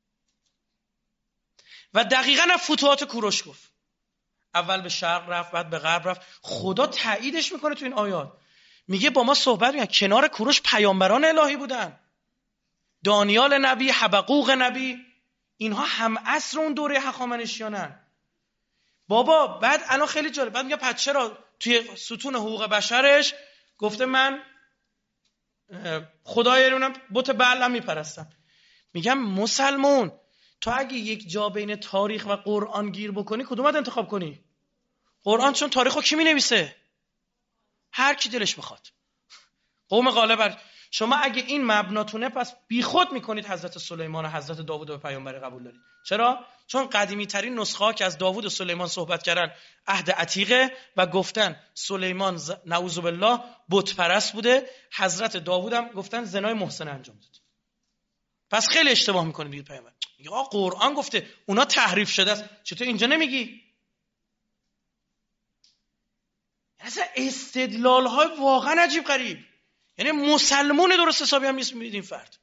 و دقیقاً فتوحات کوروش گفت. اول به شرق رفت، بعد به غرب رفت. خدا تاییدش میکنه تو این آیات. میگه با ما صحبت میکنه. کنار کوروش پیامبران الهی بودن. دانیال نبی، حبقوق نبی، اینها هم عصر اون دوره هخامنشیانن. بابا بعد الان خیلی جالب، بعد میگه پس چرا توی ستون حقوق بشرش گفته من خدای اونم بت بعلم میپرستم. میگم مسلمون تو اگه یک جا بین تاریخ و قرآن گیر بکنی کدومت انتخاب کنی؟ قرآن، چون تاریخو کی مینویسه؟ هر کی دلش بخواد. قوم غالب. شما اگه این مبناتونه پس بیخود میکنید حضرت سلیمان و حضرت داوود و پیامبر قبول دارید. چرا؟ چون قدیمی ترین نسخه ها که از داوود و سلیمان صحبت کردن عهد عتیقه و گفتن سلیمان ز... نعوذ بالله بت پرست بوده، حضرت داوود هم گفتن زنای محسنه انجام داد. پس خیلی اشتباه میکنید دیگه. پیامبر یا قرآن گفته اونا تحریف شده است، چطور اینجا نمیگی؟ اصلا استدلال های واقعا عجیب غریب. یعنی مسلمون درست حسابی هم نیست میبینید این فرد.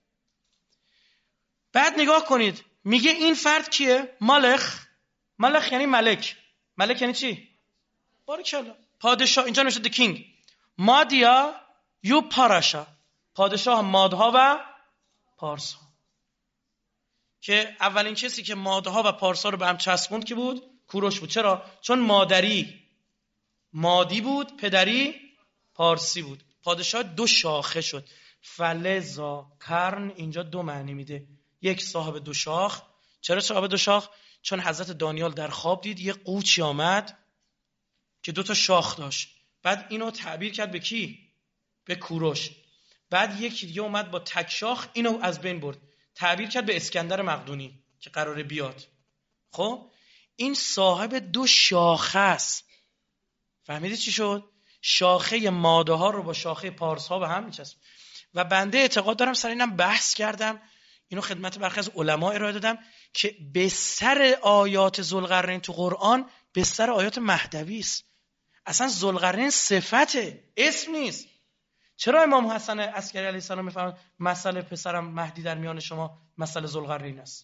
بعد نگاه کنید میگه این فرد کیه؟ ملخ. ملخ یعنی ملک. ملک یعنی چی؟ باریکلا. پادشاه. اینجا نوشته the king. مادیا یو پاراشا. پادشاه مادها و پارسا. که اولین کسی که مادها و پارسا رو به هم چسبوند کی بود؟ کوروش بود. چرا؟ چون مادری مادی بود، پدری پارسی بود. پادشاه دو شاخه شد. فلزا کرن اینجا دو معنی میده. یک، صاحب دو شاخ. چرا صاحب دو شاخ؟ چون حضرت دانیال در خواب دید یه قوچی آمد که دو تا شاخ داشت، بعد اینو تعبیر کرد به کی؟ به کوروش. بعد یکی دیگه اومد با تک شاخ اینو از بین برد، تعبیر کرد به اسکندر مقدونی که قراره بیاد. خب این صاحب دو شاخه است. فهمیدید چی شد؟ شاخه ماده ها رو با شاخه پارس ها به هم میچسبه. و بنده اعتقاد دارم، سر اینم بحث کردم، اینو خدمت برخی از علما ارائه دادم، که بستر آیات ذوالقرنین تو قرآن بستر آیات مهدوی است. اصلا ذوالقرنین صفته، اسم نیست. چرا امام حسن عسکری علیه السلام میفرماد مسئله پسرم مهدی در میان شما مسئله ذوالقرنین است؟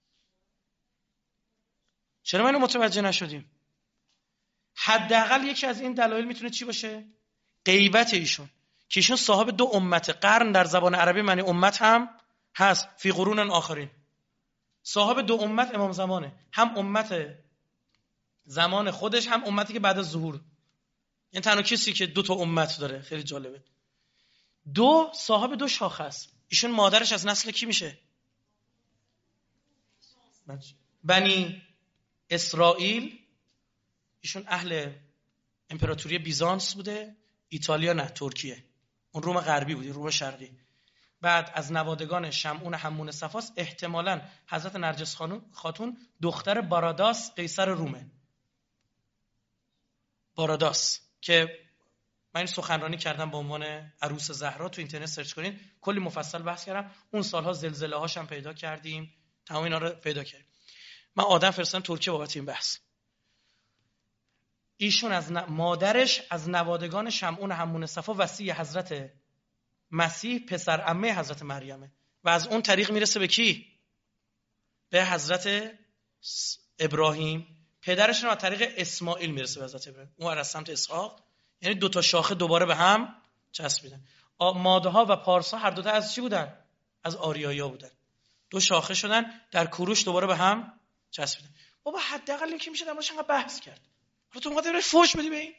چرا ما اینو متوجه نشدیم؟ حداقل یکی از این دلایل میتونه چی باشه؟ غیبت ایشون، که ایشون صاحب دو امت. قرن در زبان عربی معنی امت هم هست، فی قرون آخرین. صاحب دو امت امام زمانه، هم امت زمان خودش هم امتی که بعد از ظهور. یعنی تنها کسی که دو تا امت داره. خیلی جالبه. دو، صاحب دو شاخه است. ایشون مادرش از نسل کی میشه؟ بنی اسرائیل. ایشون اهل امپراتوری بیزانس بوده. ایتالیا نه، ترکیه. اون روم غربی بودی، روم شرقی. بعد از نوادگان شمعون حمون صفاست. احتمالاً حضرت نرجس خاتون دختر باراداس قیصر رومه. باراداس که من این سخنرانی کردم به عنوان عروس زهرا، تو اینترنت سرچ کنین کلی مفصل بحث کردم. اون سالها زلزله هاش هم پیدا کردیم، تمام اینا رو پیدا کردیم. من آدم فرستادم ترکیه بابت این بحث. ایشون از ن... مادرش از نوادگان شمعون حمون صفا وصی حضرت مسیح پسر عمه حضرت مریمه و از اون طریق میرسه به کی؟ به حضرت ابراهیم. پدرش هم از طریق اسماعیل میرسه به حضرت ابراهیم، اون از سمت اسحاق. یعنی دو تا شاخه دوباره به هم چسبیدن. ماده ها و پارس ها هر دو تا از چی بودن؟ از آریایا بودن. دو شاخه شدن، در کوروش دوباره به هم چسبیدن. بابا حداقل این که میشه در موردش انقدر بحث کرد. حالا تو اومدی فوش بدی به این.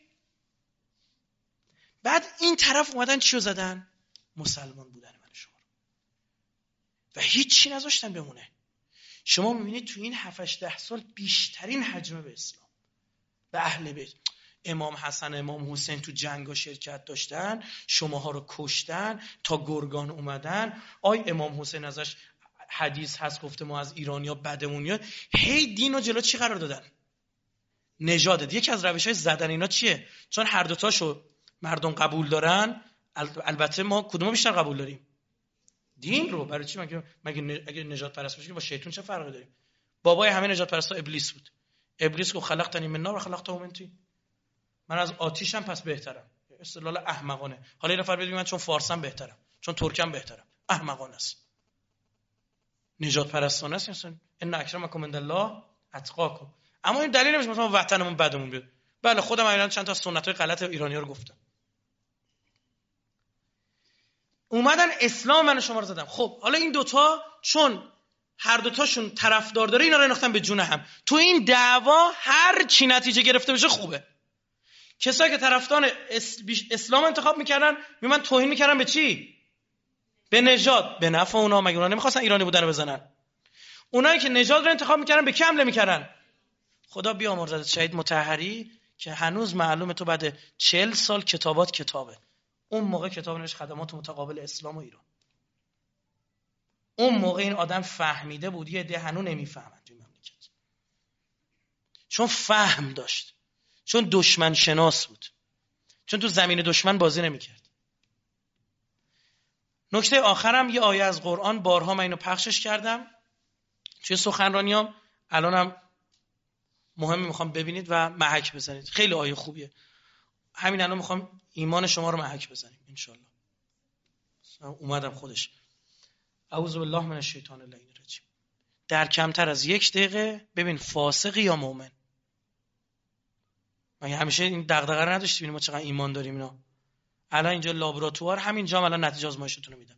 بعد این طرف اومدن چیو زدن؟ مسلمان بودن من شما رو. و هیچی نذاشتن بمونه. شما میبینید تو این هفت هشت ده سال بیشترین حجم به اسلام و اهل بیت. امام حسن امام حسین تو جنگا شرکت داشتن، شماها رو کشتن تا گرگان اومدن. آی امام حسین ازش حدیث هست گفته ما از ایرانیا بدمون میاد. هی دینو جلو چی قرار دادن؟ نژاد. یکی از روش‌های زدن اینا چیه؟ چون هر دو تاشو مردم قبول دارن. البته ما کدومو بیشتر قبول داریم؟ دین رو. برای چی؟ مگه مگه اگه نجات پرست باشی با شیطان چه فرقی داریم؟ بابای همه نجات پرستا ابلیس بود. ابلیس گفت خلقتنی من نار و خلقته من طین. من از آتیشم پس بهترم. استدلال احمقانه. حالا این نفر بگه من چون فارسم بهترم، چون ترکم بهترم. احمقانه است. نجات پرستانه است. مثلا ان اکرمکم عندالله اتقاکم. اما این دلیل نمیشه مثلا وطنمون بدمون بیاد. بله خودم الان چند تا سنت‌های غلط ایرانی‌ها رو گفتم. اومدن اسلام من شما رو زدم. خب حالا این دوتا چون هر دوتاشون طرفدار داره اینا رو انداختن به جون هم. تو این دعوا هر چی نتیجه گرفته بشه خوبه. کسایی که طرفدار اسلام انتخاب میکردن میمن توهین میکردن به چی؟ به نژاد. به نفع اونا. مگه اونا نمیخواستن ایرانی بودن رو بزنن؟ اونایی که نژاد رو انتخاب میکردن به کی حمله میکردن؟ خدا بیامرزد شهید مطهری که هنوز معلومه تو بعد چهل سال کتابات کتابه. اون موقع کتاب نوشت خدمات متقابل اسلام و ایران. اون موقع این آدم فهمیده بود یه ده هنوز نمیفهمن توی مملکت. چون فهم داشت. چون دشمن شناس بود. چون تو زمین دشمن بازی نمیکرد. نکته آخرم یه آیه از قرآن، بارها من اینو پخشش کردم توی سخنرانیام، الانم مهمه میخوام ببینید و محک بزنید. خیلی آیه خوبیه. همین الان میخوام ایمان شما رو محک بزنیم انشالله. اومدم خودش. اعوذ بالله من الشیطان اللعین الرجیم. در کمتر از یک دقیقه ببین فاسق یا مؤمن. مگه همیشه این دغدغه رو نداشتی ببینیم ما چقدر ایمان داریم اینا؟ الان اینجا لابراتوار همینجا الان نتیجه آزمایشتون رو میدم.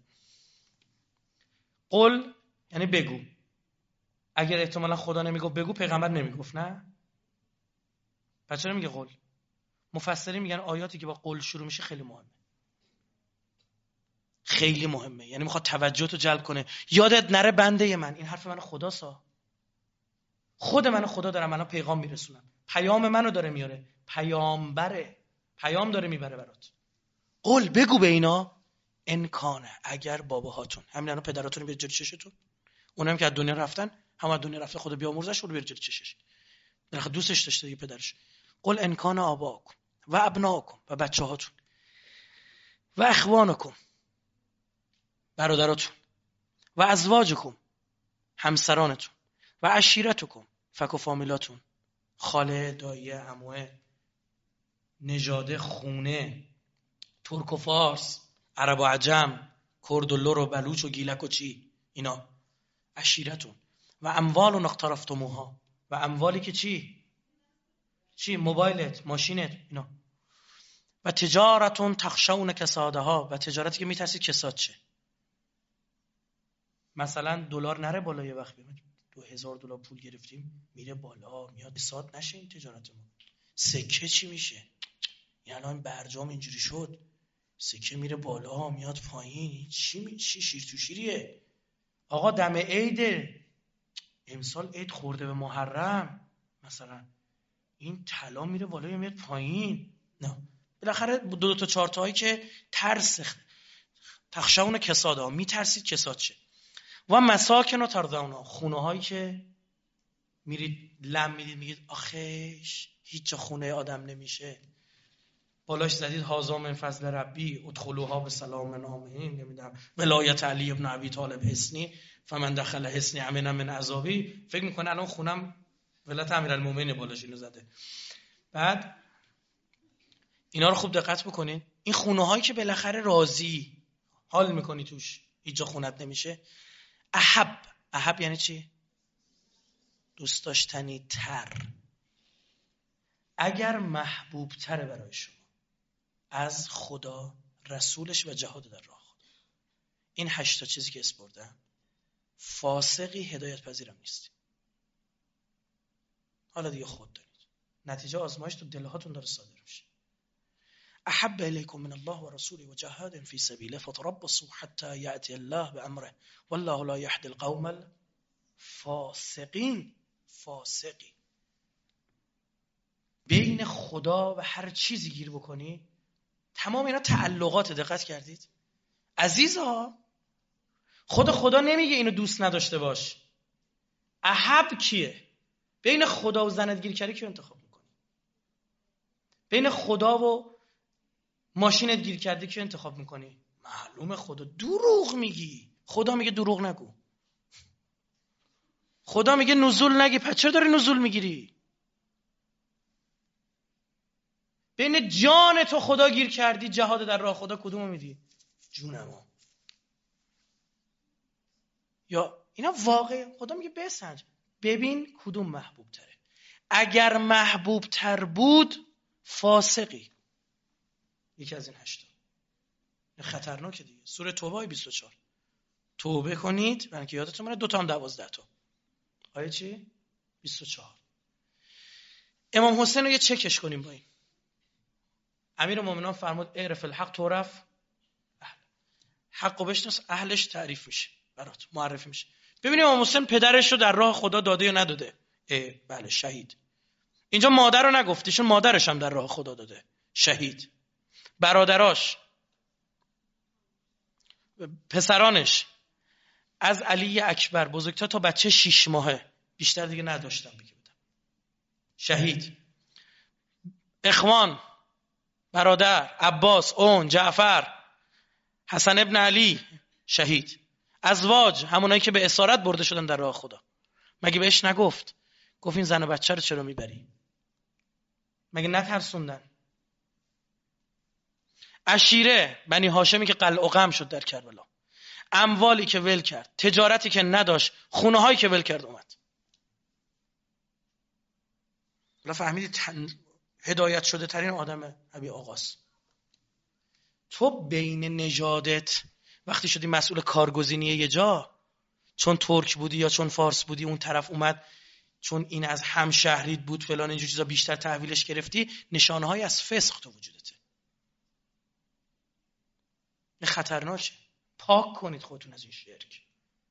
قل یعنی بگو. اگر احتمالا خدا نمیگفت بگو، پیغمبر نمیگفت، نه؟ پس چرا میگه قل؟ مفسرین میگن آیاتی که با قل شروع میشه خیلی مهمه. خیلی مهمه. یعنی میخواد توجهتو جلب کنه. یادت نره بنده من، این حرف من خداسا، خود من خدا دارم منو پیغام میرسونم، پیام منو داره میاره، پیامبره، پیام داره میبره برات. قول بگو به اینا انکانه، اگر باباهاتون، همین الان پدراتون بیاد جلوی چشتون، اونم که از دنیا رفتن، هم از دنیا رفته، خدا بیامرزش، رو بیاد جلوی چشش، بالاخره دوستش داشته دیگه پدرش. قل انکان آباکم و ابناکم، و بچه‌هاتون، و اخوانکم، برادراتون، و ازواجکم، همسرانتون، و عشیرتکم، فک و فامیلاتون، خاله، دایه، عموه، نژاده، خونه، ترک و فارس، عرب و عجم، کرد و لر و بلوچ و گیلک و چی، اینا عشیرتون. و اموال اقترفتموها، و اموالی که چی؟ چی؟ موبایلت، ماشینت، اینا. و تجارتون تخشون کسادها، و تجارتی که میترسی کساد شه. مثلا دلار نره بالا، یه وقت ببین دو هزار دلار پول گرفتیم میره بالا، میاد کساد نشه این تجارتمون. سکه چی میشه؟ یعنی الان برجام اینجوری شد، سکه میره بالا میاد پایین، چی می چی شیر تو شیریه؟ آقا دم عید امسال عید خورده به محرم، مثلا این طلا میره بالا یا میاد پایین؟ نه، بالاخره دو دو تا چهار تایی که ترس تخشون کسادا، میترسید کساد شه. و مساکن و ترضونا، خونه هایی که میرید لم میدید میگید آخیش هیچ جا خونه آدم نمیشه، بالاش زدید هازا من فضل ربی ادخلوها به سلام آمنین، نمیدونم ولایت علی ابن ابی طالب حصنی فمن دخل حصنی امن من عذابی، فکر میکنه الان خونم ولایت امیرالمومنین بالاش اینو زده. بعد اینا رو خوب دقت بکنین، این خونه هایی که بالاخره راضی حال میکنی توش، هیچ جا خونت نمیشه. احب، احب یعنی چی؟ دوست داشتنی تر، اگر محبوب تره برای شما از خدا، رسولش و جهاد در راه خدا. این هشتا چیزی که اسپردم، فاسقی هدایت پذیرم نیستی. حالا دیگه خود دارید، نتیجه آزمایش تو دلهاتون داره صادر میشه. احب الیکم من الله و رسوله و جهاد فی سبیله فتربصوا حتی یأتی الله بامره والله لا یهدی القوم الفاسقین. فاسقی بین خدا و هر چیزی گیر بکنی، تمام اینا تعلقات. دقت کردید عزیزها؟ خود خدا نمیگه اینو دوست نداشته باش. احب کیه؟ بین خدا و زنت گیر کردی کیو انتخاب میکنی؟ بین خدا و ماشینت گیر کردی کیو انتخاب میکنی؟ معلومه خدا. دروغ میگی. خدا میگه دروغ نگو. خدا میگه نزول نگی، پس چرا داری نزول میگیری؟ بین جان تو خدا گیر کردی، جهاد در راه خدا، کدومو میدی؟ جونمو. یا اینا واقعه. خدا میگه بسنج، ببین کدوم محبوب تره. اگر محبوب تر بود فاسقی. یکی از این هشتا خطرناکه دیگه. سوره توبه بیست و چهار. توبه کنید، برای اینکه یادتون بره، دو تا هم دوازده تا. آیه چی؟ بیست و چهار. امام حسین رو یه چکش کنیم با این. امیر مومنان فرمود اعرف الحق تعرف اهل. حقو بشناس اهلش تعریف میشه برات، معرفی میشه. ببینیم امام حسین پدرش رو در راه خدا داده یا نداده؟ اه بله، شهید. اینجا مادر رو نگفتیشون، مادرش هم در راه خدا داده، شهید. برادراش، پسرانش، از علی اکبر بزرگتر تا بچه شیش ماهه، بیشتر دیگه نداشتم بگه بدم، شهید. اخوان، برادر، عباس، اون، جعفر، حسن ابن علی، شهید. ازواج، همونایی که به اسارت برده شدن در راه خدا، مگه بهش نگفت؟ گفت این زن و بچه رو چرا میبری؟ مگه نترسوندن؟ عشیره، بنی هاشمی که قلع و قم شد در کربلا، اموالی که ول کرد، تجارتی که نداشت، خونه هایی که ول کرد اومد. حالا فهمیدید تن... هدایت شده ترین آدم ابی آقاست. تو بین نژادت وقتی شدی مسئول کارگزینی یه جا، چون ترک بودی یا چون فارس بودی، اون طرف اومد چون این از همشهریت بود فلان اینجور چیزا بیشتر تحویلش گرفتی، نشانه‌های از فسق تو وجودته. این خطرناکه. پاک کنید خودتون از این شرک.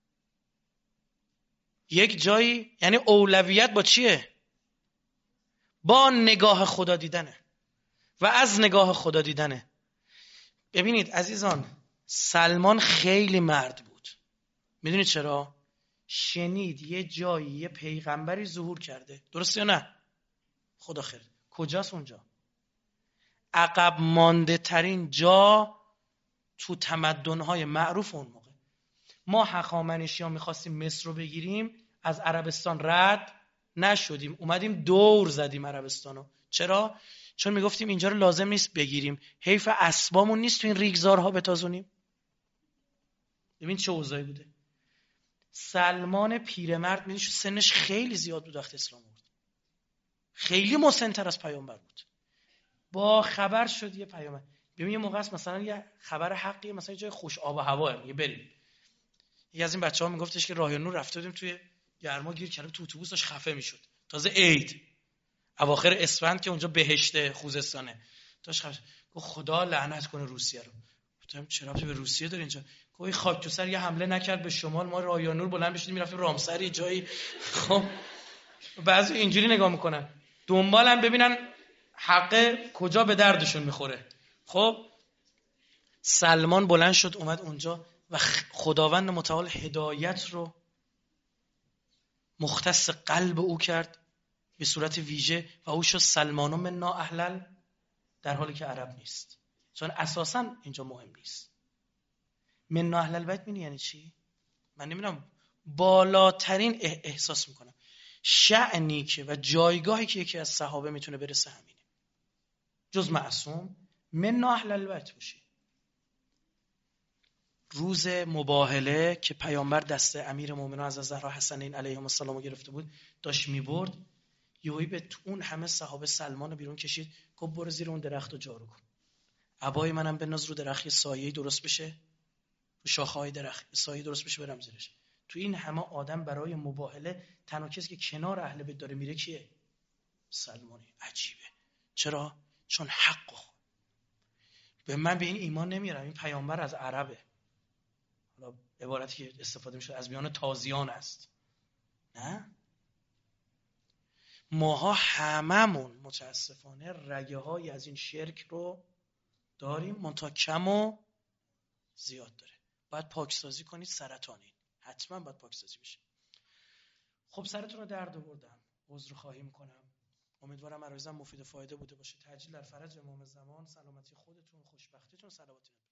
یک جایی یعنی اولویت با چیه؟ با نگاه خدا دیدنه و از نگاه خدا دیدنه. ببینید عزیزان، سلمان خیلی مرد بود. میدونید چرا؟ شنید یه جایی یه پیغمبری ظهور کرده، درسته یا نه؟ خدا خیر. کجاست اونجا؟ عقب مانده ترین جا تو تمدن‌های معروف اون موقع. ما هخامنشی‌ها می‌خواستیم مصر رو بگیریم، از عربستان رد نشدیم، اومدیم دور زدیم عربستانو. چرا؟ چون میگفتیم اینجا رو لازم نیست بگیریم، حیف اسبامون نیست تو این ریگزارها بتازونیم. ببین چه اوضاعی بوده. سلمان پیرمرد میدونی سنش خیلی زیاد بود وقت اسلام آورد، خیلی مسن‌تر از پیامبر بود. با خبر شد یه پیامبر. ببین یه موقع است مثلا یه خبر حقیه، مثلا جای خوش آب و هواه، میگه بریم. یکی از این بچه‌ها میگفتش که راه نور رفته بودیم توی گرما گیر کردیم، تو اتوبوس داشت خفه میشد. تازه عید اواخر اسفند که اونجا بهشت خوزستانه، داشت خفه. گفت خدا لعنت کنه روسیه رو. گفتم چرا به روسیه داره اینجا؟ گفت خاک تو سر یه حمله نکرد به شمال، ما راه نور بلند بشیم میرفتیم رامسر یه جایی. خب بعضی اینجوری نگاه میکنن، دنبالن ببینن حق کجا به دردشون میخوره. خب سلمان بلند شد اومد اونجا و خداوند متعال هدایت رو مختص قلب او کرد به صورت ویژه و او شد سلمانو منا اهلل، در حالی که عرب نیست، چون اساسا اینجا مهم نیست. منا اهلل بیت مینی یعنی چی؟ من نمیدونم، بالاترین احساس میکنم شأنی که و جایگاهی که یکی از صحابه میتونه برسه همینه، جز معصوم منا اهلل بیت باشی. روز مباهله که پیامبر دست امیر مومنان از زهرا حسنین علیهم السلام رو گرفته بود داشت میبرد، یهویی به اون همه صحابه سلمان رو بیرون کشید، گفت برو زیر اون درخت رو جارو کن، عبای منم بنداز رو درخت سایه‌ای درست بشه، رو شاخه‌های درخت سایه‌ای درست بشه برم زیرش. تو این همه آدم برای مباهله تنها کسی که کنار اهل بیت داره میره کیه؟ سلمانه. عجیبه. چرا؟ چون حق خود. به من به این ایمان نمیارم این پیامبر از عربه. حالا عبارتی که استفاده میشه از میان تازیان است. نه؟ ماها هممون متاسفانه رگه های از این شرک رو داریم، منتها کم و زیاد داره. باید پاکسازی کنید، سرطانی حتما باید پاکسازی بشه. خب سرتون رو درد آوردم، عذر خواهی میکنم. امیدوارم عرایزم مفید و فایده بوده باشه. تعجیل در فرج امام زمان، سلامتی خودتون، خوشبختیتون، صلوات